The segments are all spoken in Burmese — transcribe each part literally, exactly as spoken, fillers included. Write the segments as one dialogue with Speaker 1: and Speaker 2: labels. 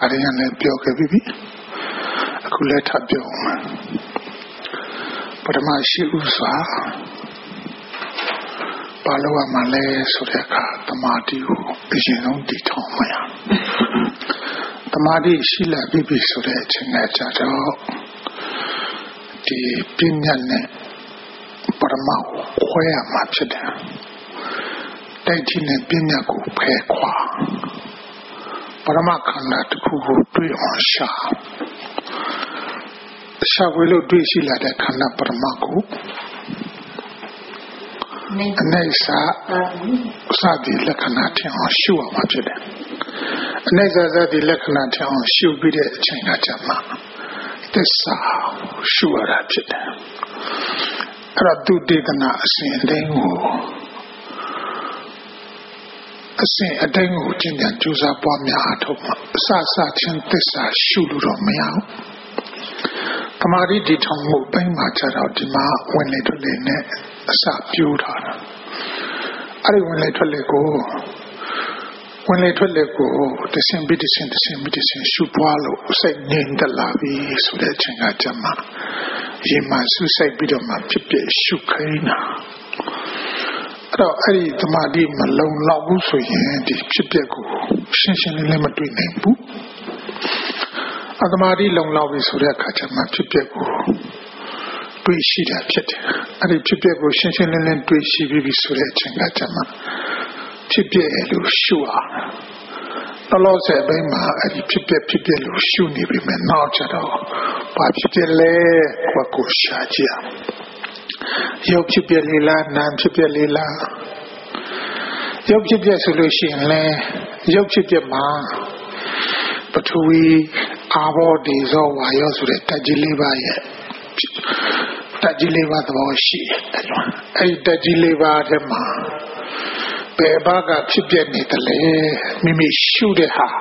Speaker 1: အရင်ကလည်းပြောခဲ့ပြီးပြီအခုလည်းထပ်ပြောမှာပထမရှိဥစွာဘာလို့မှလဲဆိုတဲ့အခါတမာတိကိုအရင်ဆုံးတည်ထောင်မှရတမာတိရှိလာပြီပြီဆိုတဲ့အချိန်ကကြတော့ဒီပညာနဲ့ပရမကိုခွဲရမှာဖြစ်တယ်တိုက်တိနဲ့ပညာကိုဖယ်ခွာပရမခန္ဓာတစ်ခုကိုတွေ့အောင်ရှာရှာဝေလို့တွေ့ရှိလာတဲ့ခန္ဓာပရမကိုအနေစာစသည်လက္ခဏာထင်အောင်ရှုအောင်မှာဖြစ်တယ်အနေစာစသည်လက္ခဏာထင်အောင်ရှုပြီးတဲ့အချိန်ကကြမှာသစ္စာရှုရတာဖြစ်တယ်အဲ့တော့သူတေသနာအစဉ်အတိုင်းကိုအစဉ်အတိုင်းကိုကျင့်ကြံကြိုးစားပွားများအထောက်မှာအစစချင်းသစ္စာရှုလို့တော့မရဘူးတမာတိဒီထောင်မှုပိုင်းမှာကျတော့ဒီမှာဝင်လေထွက်လေနဲ့အစပြိုးထားတာအဲ့ဒီဝင်လေထွက်လေကိုဝင်လေထွက်လေကိုတဆင်ပြီးတဆင်တဆင်ပြီးတဆင်ရှုပွားလို့စိတ်ငြိမ်သက်လာပြီဆိုတဲ့အချိန်ကကျမှရေမှဆူဆိုင်ပြီးတော့မှဖြစ်ဖြစ်ရှုခိုင်းတာအဲ့တော့အဲ့ဒီတမာတိမလုံလောက်ဘူးဆိုရင်ဒီဖြစ်ဖြစ်ကိုရှင်းရှင်းလင်းလင်းမတွေ့နိုင်ဘူးအတမာတိလုံလောက်ပြီဆိုတဲ့အခါကျမှဖြစ်ဖြစ်ကိုတွေ့ရှိတာဖြစ်တယ်အဲ့ဒီဖြစ်ဖြစ်ကိုရှင်းရှင်းလင်းလင်းတွေ့ရှိပြီဆိုတဲ့အချိန်ကကျမှဖြစ်ဖြစ်လို့ရှုအောင်တလို့စေဘိမှာအဲ့ဒီဖြစ်ဖြစ်ဖြစ်ဖြစ်လို့ရှုနေပြီမဲ့နောက်ကျတော့ဘာဖြစ်ဖြစ်လဲကိုကိုရှာကြည့်အောင်ရုပ်ဖြစ်ဖြစ်လေးလားနာမ်ဖြစ်ဖြစ်လေးလားရုပ်ဖြစ်ဖြစ်ဆိုလို့ရှိရင်လဲရုပ်ဖြစ်ဖြစ်မှာပထဝီအာဘောဒေဇောဝါယောဆိုတဲ့တကြီးလေးပါရဲ့တကြီးလေးပါသဘောရှိတယ်အဲ့ဒီတကြီးလေးပါထဲမှာဘယ်ဘာကဖြစ်ပြနေတယ်လဲမိမိရှုတဲ့ဟာ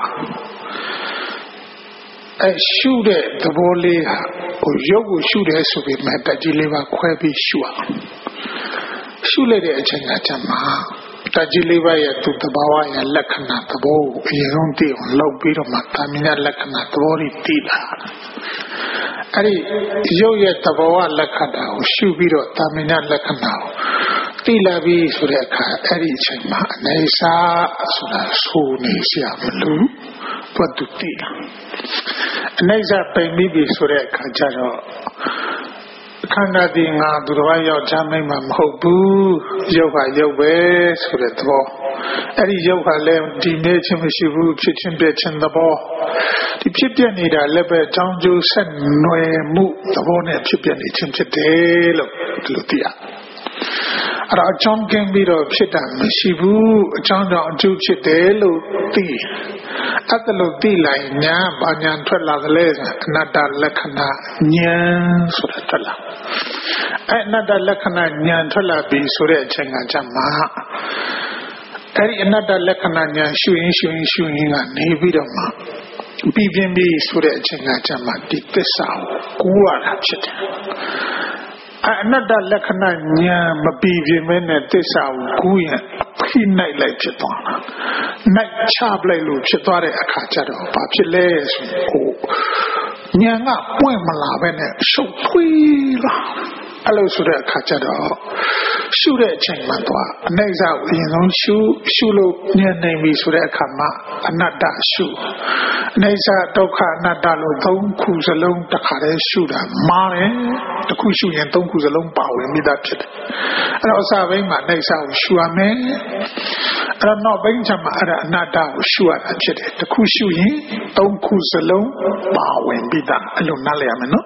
Speaker 1: အဲရှုတဲ့သဘောလေးဟာဟိုရုပ်ကိုရှုတယ်ဆိုပြီးမှတကြီးလေးပါခွဲပြီးရှုအောင်ရှုလိုက်တဲ့အချိန်ကကျမှတကြီးလေးပါရဲ့သူသဘာဝရဲ့လက္ခဏာသဘောကိုအရင်ဆုံးသိအောင်လုပ်ပြီးတော့မှတာမညာလက္ခဏာသဘောတွေသိလာအဲ့ဒီရုပ်ရဲ့သဘာဝလက္ခဏာကိုရှုပြီးတော့တာမညာလက္ခဏာကိုသိလာပြီဆိုတဲ့အခါအဲ့ဒီအချိန်မှာအနေစာဆိုတာဆိုနေเสียမလို့ဘတ်တူသိလာအနေစာပိန်ပြီးပြီဆိုတဲ့အခါကျတော့ခန္ဓာဒီငါသူတော်ဘာယောက်ျားမိန်းမမဟုတ်ဘူးရုပ်ကရုပ်ပဲဆိုတဲ့သဘောအဲ့ဒီရုပ်ကလည်းဒီနေချင်းမရှိဘူးဖြစ်ချင်းပြချင်းသဘောဒီဖြစ်ပြနေတာလည်းပဲအကြောင်းကျိုးဆက်နွယ်မှုသဘောနဲ့ဖြစ်ပြနေချင်းဖြစ်တယ်လို့ဒီလိုသိရအဲ့တော့အကြောင်းကင်းပြီးတော့ဖြစ်တာမရှိဘူးအကြောင်းကြောင့်အကျိုးဖြစ်တယ်လို့သိအဲ့ဒါလို့သိလိုက်ညာဘာညာထွက်လာသလဲအနတ္တလက္ခဏာညာဆိုတာထွက်လာအဲ့အနတ္တလက္ခဏာညာထွက်လာပြီဆိုတဲ့အချိန်ကကြမှာအဲ့ဒီအနတ္တလက္ခဏာညာရှုရင်ရှုရင်ရှုရင်ကနေပြီးတော့မှပြီးပြင်းပြီးဆိုတဲ့အချိန်ကကြမှာဒီသစ္စာကိုကူရတာဖြစ်တယ်အနတ္တလက္ခဏာညာမပြီးပြင်းမဲနဲ့သစ္စာကိုကူးရင်ဖိနိုင်လိုက်ဖြစ်သွားတာနိုင်ချပလိုက်လို့ဖြစ်သွားတဲ့အခါကျတော့ဘာဖြစ်လဲဆိုဟိုညာကပွင့်မလာပဲနဲ့ရှုပ်ထွေးလာအဲ့လိုဆိုတဲ့အခါကျတော့ရှုတဲ့အချိန်မှတော့အနေစာကိုအရင်ဆုံးရှုရှုလို့ဉာဏ်နိုင်ပြီဆိုတဲ့အခါမှာအနတ္တရှုအနေစာဒုက္ခအနတ္တလို့သုံးခုစလုံးတစ်ခါတည်းရှုတာမှားတယ်တစ်ခုရှုရင်သုံးခုစလုံးပါဝင်မိတာဖြစ်တယ်အဲ့တော့အစပိုင်းမှာအနေစာကိုရှုရမယ်အဲ့တော့နောက်ပိုင်းကျမှအဲ့ဒါအနတ္တကိုရှုရတာဖြစ်တယ်တစ်ခုရှုရင်သုံးခုစလုံးပါဝင်မိတာအဲ့လိုနားလည်ရမယ်နော်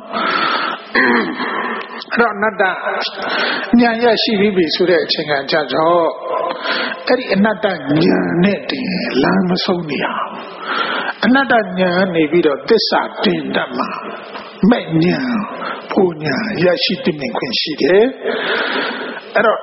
Speaker 1: အဲ့တော့အနတ္တဉာဏ်ရရှိပြီဆိုတဲ့အချိန်ကကြတော့အဲ့ဒီအနတ္တဉာဏ်နဲ့တည်းလမ်းမဆုံးနေအောင်အနတ္တဉာဏ်နေပြီးတော့သစ္စာတင်တတ်မှာမဲ့ဉာဏ်ဖို့ဉာဏ်ရရှိတည်မြင်ခွင့်ရှိတယ်အဲ့တော့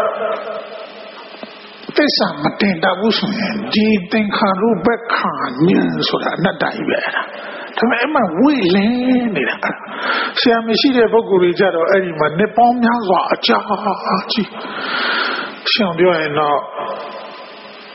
Speaker 1: သစ္စာမတင်တတ်ဘူးဆိုရင်ဒီသင်္ခါရုပ္ပခာဉာဏ်ဆိုတာအနတ္တကြီးပဲဒါပေမဲ့အမှဝိလင်းနေတာဆရာမရှိတဲ့ပုဂ္ဂိုလ်တွေကြတော့အဲ့ဒီမှာနှစ်ပေါင်းများစွာအကြာကြီးရှင်းပြောရင်တော့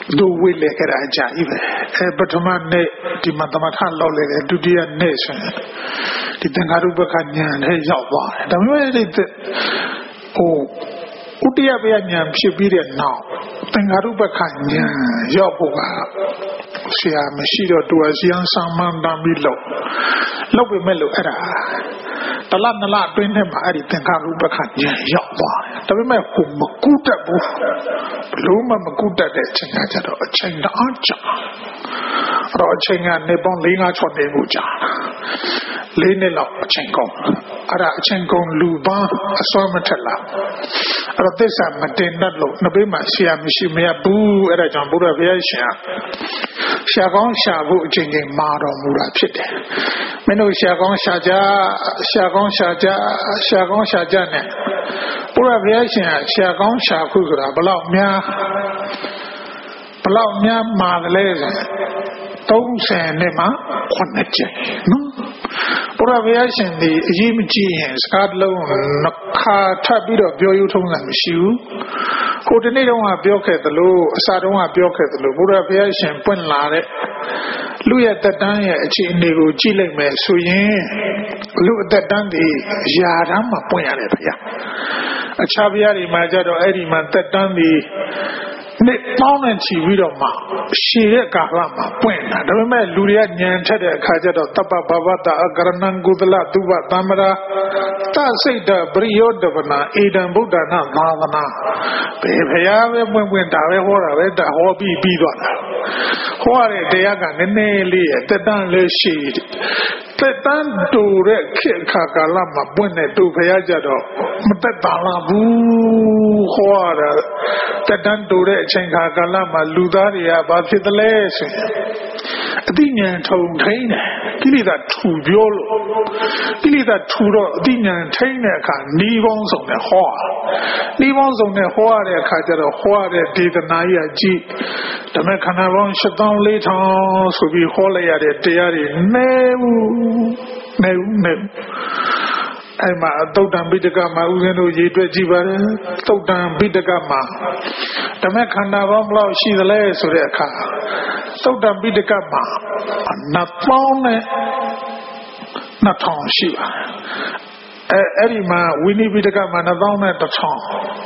Speaker 1: ဒုဝိလေကရာကြာဤပဲအဲပထမနေ့ဒီမှာသမထလောက်လေဒုတိယနေ့ဆိုရင်ဒီသင်္ခါရုပ္ပခဉာဏ်နဲ့ရောက်သွားတယ်ဒါမျိုးဒီဟိုဥတ္တယပယဉာဏ်ဖြစ်ပြီးတဲ့နောက်သင်္ခါရုပ္ပခဉာဏ်ရောက်ဖို့ကဆရာမရှိတော့သူအစီယံဆာမန်တမ်းပြီးလောက်လောက်ပဲမဲ့လို့အဲ့ဒါတလနလအတွင်းထဲမှာအဲ့ဒီသင်္ခါရုပ္ပခဉာဏ်ရောက်သွားတယ်ဒါပေမဲ့ဟိုမကူတတ်ဘူးဘလို့မှမကူတတ်တဲ့အချိန်ကကျတော့အချိန်တအားကြာအဲ့တော့အချိန်ကနေပေါင်း၄-၅-၆နှစ်ကိုကြာလေးနှစ်လောက်အချိန်ကုန်အဲ့ဒါအချိန်ကုန်လူပန်းအစွမ်းမထက်လာအဲ့တော့သစ္စာမတင်တတ်လို့နှစ်ဘေးမှာဆရာမရှိမရဘူးအဲ့ဒါကြောင့်ဘုရားဘုရားရှင်ရှာကောင်းရှာဖို့အချိန်ချင်းမာတော်မူတာဖြစ်တယ်မင်းတို့ရှာကောင်းရှာကြရှာကောင်းရှာကြရှာကောင်းရှာကြနဲ့ဘုရားဘုရားရှင်ရှာကောင်းရှာခုဆိုတာဘလောက်များဘလောက်များမာတယ်လဲဆိုသုံးဆယ်နှစ်မှာခုနှစ်ကျနော်ဘုရားဘုရားရှင်ဒီအရေးမကြီးရင်စကားလုံးနှစ်ခါထပ်ပြီးတော့ပြောယူထုံးတာမရှိဘူးကိုဒီနေ့တော့ပြောခဲ့သလိုအစာတုန်းကပြောခဲ့သလိုဘုရားဘုရားရှင်ပွင့်လာတဲ့လူရဲ့တက်တန်းရဲ့အခြေအနေကိုကြည့်လိုက်မယ်ဆိုရင်လူအသက်တန်းဒီယာတန်းမှာပွင့်ရတယ်ဗျာအခြားဘုရားတွေမှာကြတော့အဲ့ဒီမှာတက်တန်းဒီနှစ်ပေါင်းနဲ့ချီပြီးတော့မှရှည်တဲ့ကာလမှာပွင့်တာဒါပေမဲ့လူတွေကညံထက်တဲ့အခါကျတော့တပ္ပဘဝတ္တအကရဏံကုသလသုဘသမ္မာသစိတ်တပရိယောတပနာဧတံဗုဒ္ဓနာသာသနာဘယ်ဖရာပဲပွင့်ပွင့်ဒါပဲဟောတာပဲဒါဟောပြီးပြီးသွားတာဟောရတဲ့တရားကနည်းနည်းလေးရဲ့တက်တန်းလေးရှည်တက်တန်းတူတဲ့ခေတ်ခါကာလမှာပွင့်တဲ့သူဖရာကြတော့မတက်တာလားဘူးဟောရတာတက်တန်းတူတဲ့အချိန်ခါကာလမှာလူသားတွေကဘာဖြစ်သလဲဆိုရင်အသိဉာဏ်ထုံထိန်တယ်ကိလေသာထူပြောလို့ကိလေသာထူတော့အသိဉာဏ်ထိန်တဲ့အခါဤပေါင်းစုံနဲ့ဟောဤပေါင်းစုံနဲ့ဟောရတဲ့အခါကျတော့ဟောရတဲ့ဒေသနာကြီးအကြည့်ဓမ္မခန္ဓာပေါင်းရှစ်သောင်းလေးထောင်ဆိုပြီးဟောလိုက်ရတဲ့တရားတွေနဲဘူးနဲဘူးနဲအဲ့မှာသုတ်တံပိဋကမှာဥစဉ်တို့ရေးတွက်ကြည့်ပါတယ်သုတ်တံပိဋကမှာဓမ္မခန္ဓာပေါင်းဘယ်လောက်ရှိသလဲဆိုတဲ့အခါသုတ်တံပိဋကမှာနှစ်ပေါင်းနဲ့နှစ်ထောင်ရှိပါတယ်အဲအဲ့ဒီမှာဝိနည်းပိဋကမှာနှစ်ပေါင်းနဲ့တစ်ထောင်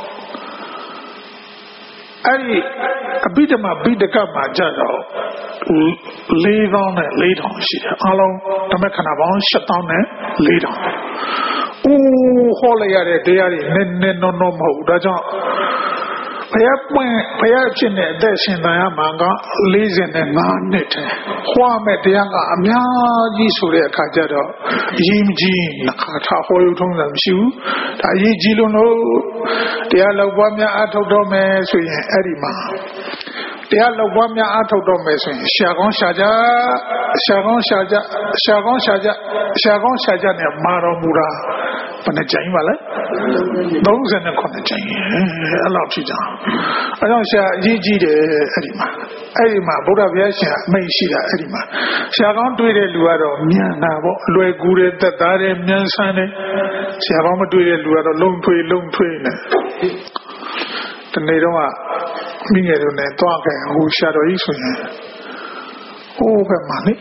Speaker 1: အဲ့ဒီအဘိဓမ္မာပိဋကမှာကြတော့လေးပေါင်းနဲ့လေးထောင်ရှိတယ်အလုံးဓမ္မခန္ဓာပေါင်းရှစ်ပေါင်းနဲ့လေးထောင်အိုးဟောလိုက်ရတဲ့တရားတွေနည်းနည်းနော်နော်မဟုတ်ဒါကြောင့်ဘုရားပွင့်ဘုရားဖြစ်နေအသက်ရှင်တန်ရမှာကလေးဆယ်နဲ့ငါးနှစ်တည်းဟောမဲ့တရားကအများကြီးဆိုတဲ့အခါကျတော့အရေးမကြီးနှခါထဟောရုံထုံးတာမရှိဘူးဒါအရေးကြီးလို့လို့တရားလောက်ပွားများအထုတ်တော့မယ်ဆိုရင်အဲ့ဒီမှာတရားလောက်ပွားများအထုတ်တော့မယ်ဆိုရင်ရှာကောင်းရှာကြရှာကောင်းရှာကြရှာကောင်းရှာကြရှာကောင်းရှာကြနဲ့မာတော်မူတာဘယ်နှကြိမ်ပါလဲသုံးဆယ်နဲ့ခုနှစ်ကြိမ်အဲ့လောက်ဖြစ်ကြအဲ့တော့ရှာအရေးကြီးတယ်အဲ့ဒီမှာအဲ့ဒီမှာဗုဒ္ဓဘုရားရှင်အမိန့်ရှိတာအဲ့ဒီမှာရှာကောင်းတွေ့တဲ့လူကတော့မြန်တာပေါ့လွယ်ကူတယ်သက်သာတယ်မြန်ဆန်းတယ်ရှာကောင်းမတွေ့တဲ့လူကတော့လုံထွေးလုံထွေးနေတနေ့တော့မိငယ်တို့နဲ့တွားခဲ့ဟိုရှာတော်ကြီးဆိုရင်ဟိုဘက်မှာလေ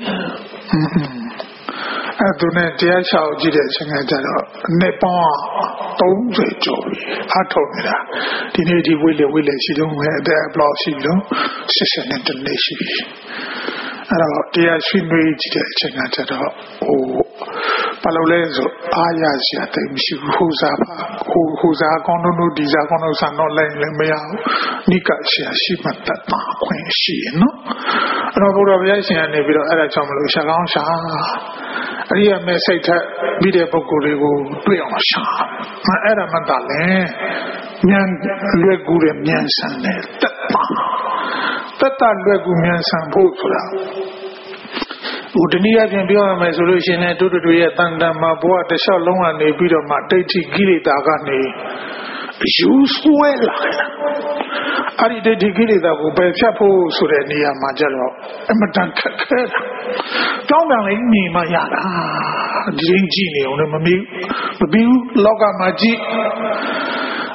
Speaker 1: အဲ့သူနဲ့တရားချောက်ကြည့်တဲ့အချိန်ကကျတော့နှစ်ပေါင်းသုံးဆယ်ကျော်ပြီအထုတ်နေတာဒီနေ့ဒီဝိလေဝိလေရှိတော့မယ်အသက်ဘလောက်ရှိပြီတော့ဆက်ဆက်နဲ့တနေ့ရှိပြီအဲ့တော့တရားရှိနေကြည့်တဲ့အချိန်ကကျတော့ဟိုဘာလို့လဲဆိုအားရစရာတိတ်မရှိဘူးဟိုစားပါဟိုဟိုစားကောင်းတို့ဒီစားကောင်းတို့ဆန်တော့လည်းလည်းမရဘူးနိကရှာရှိမှတ်တတ်ပါခွင့်ရှိရနော်အဲ့တော့ဘုရားဘုရားရှင်ကနေပြီးတော့အဲ့ဒါကြောင့်မလို့ရှာကောင်းရှာအရိယာမေစိတ်ထက်ပြီးတဲ့ပုဂ္ဂိုလ်တွေကိုတွေ့အောင်ရှာအဲ့ဒါမှတလည်းဉာဏ်လွယ်ကူတဲ့ဉာဏ်ဆန်တဲ့တတ်ပါတတ်တာလွယ်ကူဉာဏ်ဆန်ဖို့ဆိုတာဟိုတနည်းအားဖြင့်ပြောရမယ်ဆိုလို့ရှိရင်တို့တို့ရဲ့တန်တမှာဘဝတစ်လျှောက်လုံးကနေပြီးတော့မှဒိဋ္ဌိကိလေသာကနေယူဆွဲလာအဲ့ဒီဒိဋ္ဌိကိလေသာကိုပယ်ဖြတ်ဖို့ဆိုတဲ့နေရာမှာကျတော့အမတန်ခက်ခဲတာကြောင်းကလည်းနေမှရတာဒီရင်ကြည့်နေအောင်လည်းမမီးမပြီးဘူးလောကမှာကြည့်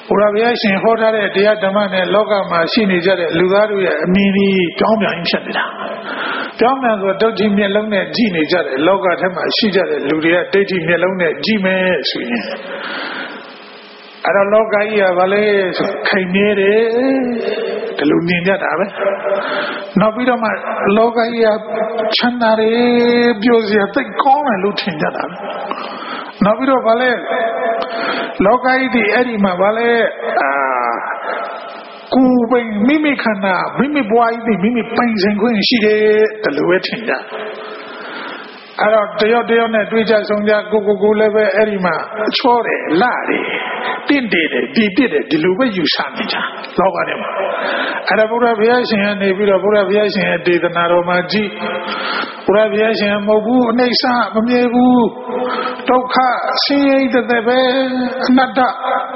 Speaker 1: ဘုရားဗျာရှင်ဟောထားတဲ့တရားဓမ္မနဲ့လောကမှာရှိနေကြတဲ့လူသားတို့ရဲ့အမြင်ကြီးကြောင်းပြန်ဖြစ်နေတာကြောင်းပြန်ဆိုဒုဋ္ဌိမျက်လုံးနဲ့ကြည့်နေကြတယ်လောကထဲမှာရှိကြတဲ့လူတွေကဒိဋ္ဌိမျက်လုံးနဲ့ကြည့်မယ်ဆိုရင်အဲ့တော့လောကကြီးကဘာလဲဆိုခိုင်နေတယ်ဒီလိုမြင်ကြတာပဲနောက်ပြီးတော့မှလောကကြီးကချမ်းသာတယ်ပြောစရာသိကောင်းတယ်လို့ထင်ကြတာပဲနောက်ပြီးတော့ဘာလဲလောကကြီးဒီအဲ့ဒီမှာဘာလဲအာကိုယ်ပိုင်မိမိခန္ဓာမိမိဘဝကြီးမိမိပိုင်ဆိုင်ခွင့်ရှိတယ်ဒီလိုပဲထင်ကြအဲ့တော့တယောက်တယောက်နဲ့တွေ့ကြဆုံကြကိုကိုကိုလည်းပဲအဲ့ဒီမှာချောတယ်လာတယ်တင့်တယ်ဒီပြစ်တယ်ဒီလိုပဲယူဆနေကြလောကထဲမှာအဲ့ဒါဘုရားဘုရားရှင်ကနေပြီးတော့ဘုရားဘုရားရှင်ရဲ့ဒေသနာတော်မှာကြည့်ဘုရားဘုရားရှင်မဟုတ်ဘူးအနိစ္စမမြဲဘူးဒုက္ခဆင်းရဲတဲ့ပဲအနတ္တ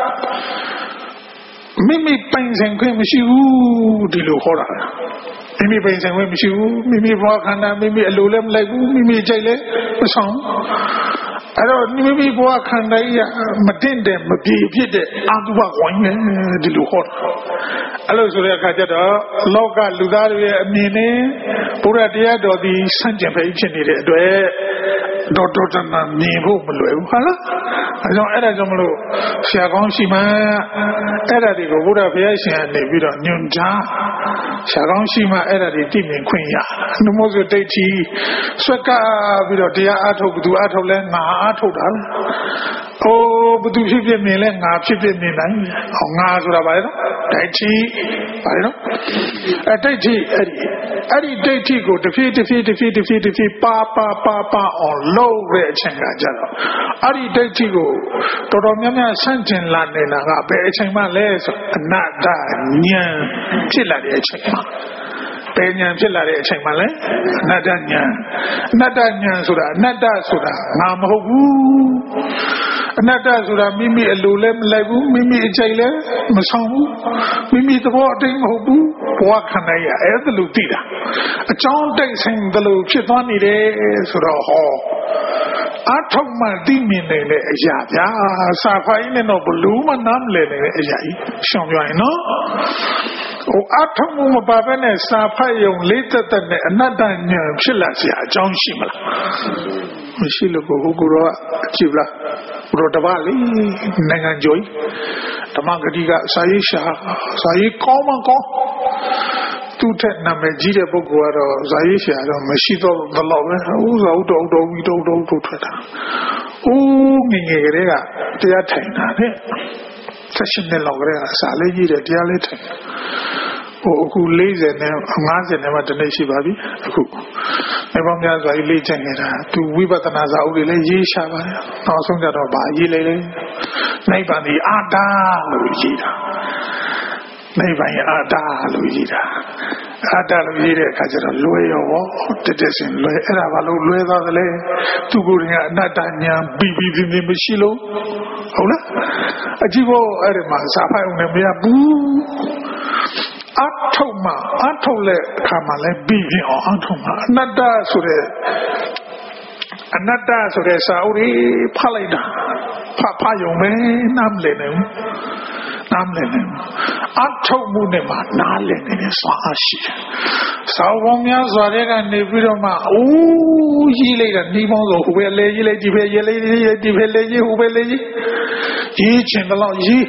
Speaker 1: မိမိပိုင်ဆိုင်ခွင့်မရှိဘူးဒီလိုဟောတာမိမိပိုင်ဆိုင်ခွင့်မရှိဘူးမိမိဘဝခန္ဓာမိမိအလိုလည်းမလိုက်ဘူးမိမိကြိုက်လည်းမဆောင်အဲ့တော့မိမိဘဝခန္ဓာကြီးမတင့်တယ်မပြေဖြစ်တဲ့အတုပဝိုင်းနေဒီလိုဟောတာအဲ့လိုဆိုတဲ့အခါကျတော့လောကလူသားတွေရဲ့အမြင်နဲ့ဘုရားတရားတော်ဒီဆန့်ကျင်ဘက်ဖြစ်နေတဲ့အတွက်တော်တော်တန်တန်မြင်ဖို့မလွယ်ဘူးဟုတ်လားအဲကြောင့်အဲ့ဒါကြောင့်မလို့ဆရာကောင်းရှိမှအဲ့ဒါတွေကိုဘုရားဘုရားရှင်ကနေပြီးတော့ညွှန်ကြားဆရာကောင်းရှိမှအဲ့ဒါတွေသိမြင်ခွင့်ရနှမိုးစဒိဋ္ဌိဆွက်ကပြီးတော့တရားအားထုတ်ဘသူအားထုတ်လဲငါအားထုတ်တာအိုးဘသူဖြစ်ဖြစ်မြင်လဲငါဖြစ်ဖြစ်မြင်နိုင်ဟောငါဆိုတာဘာလဲနော်ဒိဋ္ဌိဘာလဲနော်အဲဒိဋ္ဌိအဲ့ဒီအဲ့ဒီဒိဋ္ဌိကိုတစ်ဖြည်းတစ်ဖြည်းတစ်ဖြည်းတစ်ဖြည်းတစ်ဖြည်းပါပါပါပါအောင်လုပ်တဲ့အချိန်ကကြတော့အဲ့ဒီဒိဋ္ဌိကိုတော်တော်များများဆန့်ကျင်လာနေတာကဘယ်အချိန်မှလဲဆိုအနတ္တဉာဏ်ဖြစ်လာတဲ့အချိန်မှာပညာဖြစ်လာတဲ့အချိန်မှလဲအနတ္တဉာဏ်အနတ္တဉာဏ်ဆိုတာအနတ္တဆိုတာငါမဟုတ်ဘူးအနတ္တဆိုတာမိမိအလိုလည်းမလိုက်ဘူးမိမိအကြိုက်လည်းမဆောင်ဘူးမိမိသဘောအတိုင်းမဟုတ်ဘူးဘဝခန္ဓာရအဲ့ဒါလို့သိတာအကြောင်းတိုက်ဆိုင်တယ်လို့ဖြစ်သွားနေတယ်ဆိုတော့ဟောအထောက်မှသိမြင်နေတဲ့အရာဗျာစာဖိုင်းနဲ့တော့ဘလို့မှနားမလည်နေတဲ့အရာကြီးရှောင်ပြရင်နော်ဟိုအထောက်မှုမပါဘဲနဲ့စာဖတ်ယုံလေးသက်သက်နဲ့အနတ္တဉာဏ်ဖြစ်လာစရာအကြောင်းရှိမလားမရှိလို့ကိုကိုရောကြည့်လားဘုရောတပါလေနိုင်ငံကျော်ဓမ္မဂတိကစာရေးရှာစာရေးကောင်းမှကောင်းသူ့ထက်နာမည်ကြီးတဲ့ပုဂ္ဂိုလ်ကတော့ဇာရေးရှာတော့မရှိတော့ဘယ်လောက်ပဲဥစ္စာဥတော်တော်ဝီတော်တော်ထုတ်ထွက်တာဦးငငယ်ကလေးကတရားထိုင်တာနဲ့ဆက်ရှင်နဲ့လောက်ကလေးကစာလေးကြီးတယ်တရားလေးထိုင်ဟိုအခု၄၀နဲ့၅၀နဲ့မှတနေ့ရှိပါပြီအခုအပေါင်းများစွာကြီးလေ့ကျင့်နေတာသူဝိပဿနာစာအုပ်တွေလည်းရေးရှာပါတယ်နောက်ဆုံးကြတော့ဗာရေးလိုက်လေနိဗ္ဗာန်ဒီအာတာလို့ရေးတာနိဗ္ဗာန်အာတာလို့ရေးတာအာတာလို့ရေးတဲ့အခါကျတော့လွယ်ရောတက်တက်စင်လွယ်အဲ့ဒါဘာလို့လွယ်သွားသလဲသူကိုယ်ကအနတ္တဉာဏ်ပြီးပြီးပြင်းပြင်းမရှိလို့ဟုတ်လားအကြည့်ဖို့အဲ့ဒီမှာစာဖိုက်အောင်လည်းမရဘူးအထုံးမှာအထုံးလက်အခါမှာလည်းပြီးပြင်းအောင်အထုံးမှာအနတ္တဆိုတဲ့အနတ္တဆိုတဲ့စာအုပ်ကြီးဖတ်လိုက်တာဖတ်ဖတ်ရုံပဲနားမလည်နိုင်ဘူးနားမလည်နိုင်ဘူးအထုံးမှုနဲ့မှနားလည်နေတဲ့စွာအားရှိတယ်စာအုပ်များစွာတဲ့ကနေပြီးတော့မှအိုးရေးလိုက်တာဒီပေါင်းဆိုဟိုပဲလေရေးလိုက်ဒီပဲရေးလိုက်ဒီပဲလေရေးဟိုပဲလေရေးရေးချင်တော့ရေး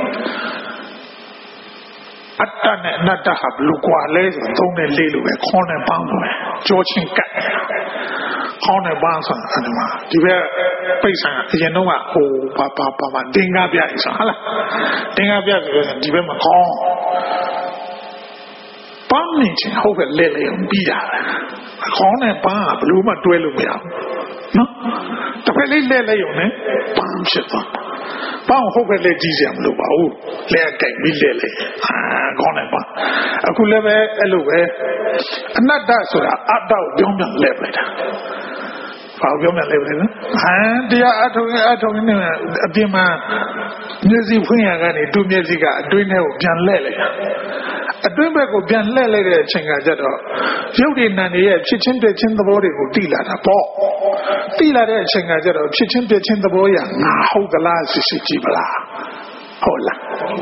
Speaker 1: အတ္တနဲ့အနတ္တဟာဘလူကွာလဲဆိုသုံးနဲ့လေးလိုပဲခေါင်းနဲ့ပေါင်းလို့ကြောချင်းကတ်ခေါင်းနဲ့ပေါင်းဆိုတာအဲ့မှာဒီဘက်ပိတ်ဆံအရင်တော့ကဟိုပါပါပါပါတင်ကားပြရဆိုဟာလားတင်ကားပြဆိုရင်ဒီဘက်မှာခေါင်းပေါင်းနေချင်းဟုတ်ပဲလဲလဲပြီးတာခေါင်းနဲ့ပေါင်းကဘလူမှတွဲလို့မရဘူးနော်တစ်ဖက်လေးလဲလဲရုံနဲ့ပေါင်းဖြစ်သွားပေါင်းဟုတ်ပဲလေကြီးစရာမလိုပါဘူးလဲကြိုက်ပြီးလဲလေအာခေါင်းနဲ့ပါအခုလည်းပဲအဲ့လိုပဲအနတ္တဆိုတာအတ္တကိုပြောင်းပြန်လဲပလိုက်တာဘာပြောင်းပြန်လဲပလိုက်နော်ဟမ်တရားအထုံးအထုံးနေအပြင်မှာမျက်စိဖွင့်ရကနေသူ့မျက်စိကအတွင်းထဲကိုပြန်လဲလိုက်တာအတွင်းဘက်ကိုပြန်လှည့်လိုက်တဲ့အချိန်ကကြတော့ရုပ်ရည်နာနေရဲ့ဖြစ်ချင်းပြည့်ချင်းသဘောတွေကိုသိလာတာပေါ့သိလာတဲ့အချိန်ကကြတော့ဖြစ်ချင်းပြည့်ချင်းသဘောရငါဟုတ်ကလားစစ်စစ်ကြည့်ပါလားဟုတ်လား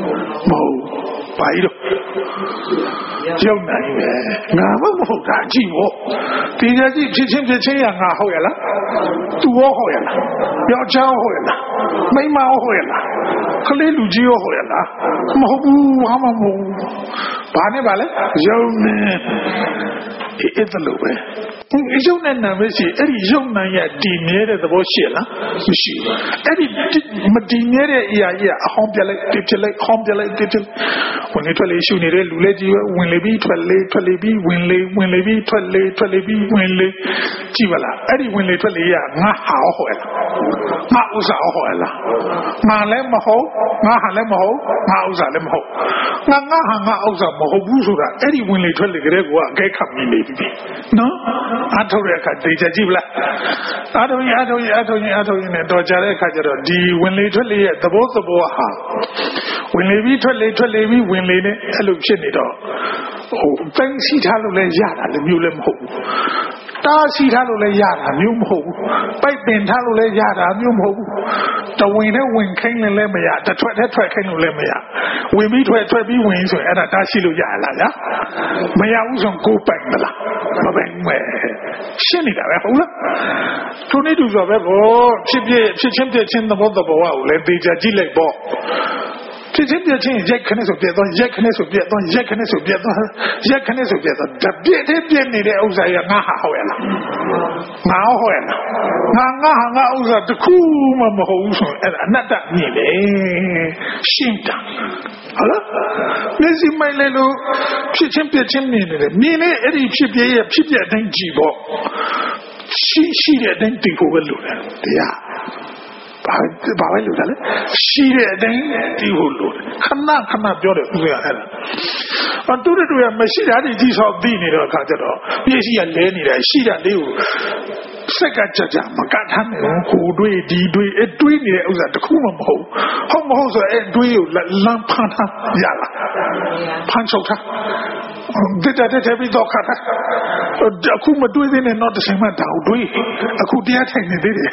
Speaker 1: မဟုတ်ဘာကြီးတော့ရုပ်နိုင်ပဲငါမဟုတ်တာကြည့်ဖို့ဒီကြကြည့်ဖြစ်ချင်းဖြစ်ချင်းရငါဟုတ်ရလားသူရောဟုတ်ရလားယောက်ျားဟုတ်ရလားမိန်းမဟုတ်ရလားကလေးလူကြီးရောဟုတ်ရလားမဟုတ်ဘူးဘာမှမဟုတ်ဘာနဲ့ပါလဲရုပ်နဲ့အဲ့ဒါလို့ပဲရုပ်နဲ့နာမရှိအဲ့ဒီရုပ်နာရတည်မြဲတဲ့သဘောရှိလားမရှိဘူးအဲ့ဒီမတည်မြဲတဲ့အရာကြီးအဟောင်းပြလိုက်ပြပြလိုက်ဟောင်းပြလိုက်ပြပြဝင်လေထွက်လေရှုနေတဲ့လူလေးကြီးဝင်လေပြီးထွက်လေထွက်လေပြီးဝင်လေဝင်လေပြီးထွက်လေထွက်လေပြီးဝင်လေကြည့်ပါလားအဲ့ဒီဝင်လေထွက်လေရငါဟာဟောလားငါဥစ္စာဟောလားငါလည်းမဟုတ်ငါဟာလည်းမဟုတ်ငါဥစ္စာလည်းမဟုတ်ငါငါဟာငါဥစ္စာမဟုတ်ဘူးဆိုတာအဲ့ဒီဝင်လေထွက်လေကလေးကအခဲခတ်မိနေပြီနော်အထောက်ရခါတေချာကြည့်ပလားအထောက်ရအထောက်ရအထောက်ရအထောက်ရနဲ့တော်ကြတဲ့အခါကျတော့ဒီဝင်လေထွက်လေရဲ့သဘောသဘောဟာဝင်လေပြီးထွက်လေထွက်လေပြီးဝင်လေနဲ့အဲ့လိုဖြစ်နေတော့ဟိုတိုင်းစီထားလို့လည်းရတာလည်းမျိုးလည်းမဟုတ်ဘူးတားစီထားလို့လည်းရတာမျိုးမဟုတ်ဘူးပိုက်ပင်ထားလို့လည်းရတာမျိုးမဟုတ်ဘူးတဝင်နဲ့ဝင်ခိုင်းလည်းမရတထွက်နဲ့ထွက်ခိုင်းလို့လည်းမရဝင်ပြီးထွက်ထွက်ပြီးဝင်ဆိုရင်အဲ့ဒါတားစီလို့ရလားဗျာမရဘူးဆိုကိုပိုက်မလားမပိုက်မဲရှင်းနေတာပဲဟုတ်လားသူနေတူဆိုပဲဘောဖြစ်ဖြစ်ဖြစ်ချင်းဖြစ်ချင်းသဘောသဘောကိုလည်းသိကြကြည့်လိုက်ပေါ့ဖြစ်ချင်းပြချင်းရိုက်ခနဲ့ဆိုပြတ်သွားရိုက်ခနဲ့ဆိုပြတ်သွားရိုက်ခနဲ့ဆိုပြတ်သွားရိုက်ခနဲ့ဆိုပြတ်သွားတပြည့်တည်းပြည့်နေတဲ့ဥစ္စာရငါဟာဟုတ်ရလားငါဟုတ်ရလားငါငါဟာငါဥစ္စာတစ်ခုမှမဟုတ်ဘူးဆိုရင်အဲ့ဒါအနတ္တမြင်လေရှင်းတာဟုတ်လားမျက်စိမိုက်လိုက်လို့ဖြစ်ချင်းပြချင်းမြင်နေတယ်မြင်နေအဲ့ဒီဖြစ်ပြရဲ့ဖြစ်ပြအတိုင်းကြည့်ပေါ့ရှိရှိတဲ့အတိုင်းသိဖို့ပဲလိုတယ်တရားဘာဘာပဲလို့လဲရှိတဲ့အတိုင်းဒီဟိုလို့ခဏခဏပြောတယ်ဥစ္စာအဲ့ဒါအတူတူရမရှိတာဒီကြီးဆောက်ပြီးနေတော့အခါကျတော့ပြည့်ရှိရလဲနေတယ်ရှိတာလေးကိုစက်ကကြကြမကတ်ထားနေဟိုတွေးဒီတွေးအတွေးနေတဲ့ဥစ္စာတခုမှမဟုတ်ဟုတ်မဟုတ်ဆိုအဲ့တွေးကိုလမ်းဖမ်းထားရလားဖမ်းချုပ်ထားဒီတဲ့တဲ့ပြီးတော့ခါတာအခုမတွေးသေးနဲ့တော့တစ်ချိန်မှတောင်တွေးအခုတရားထိုင်နေသေးတယ်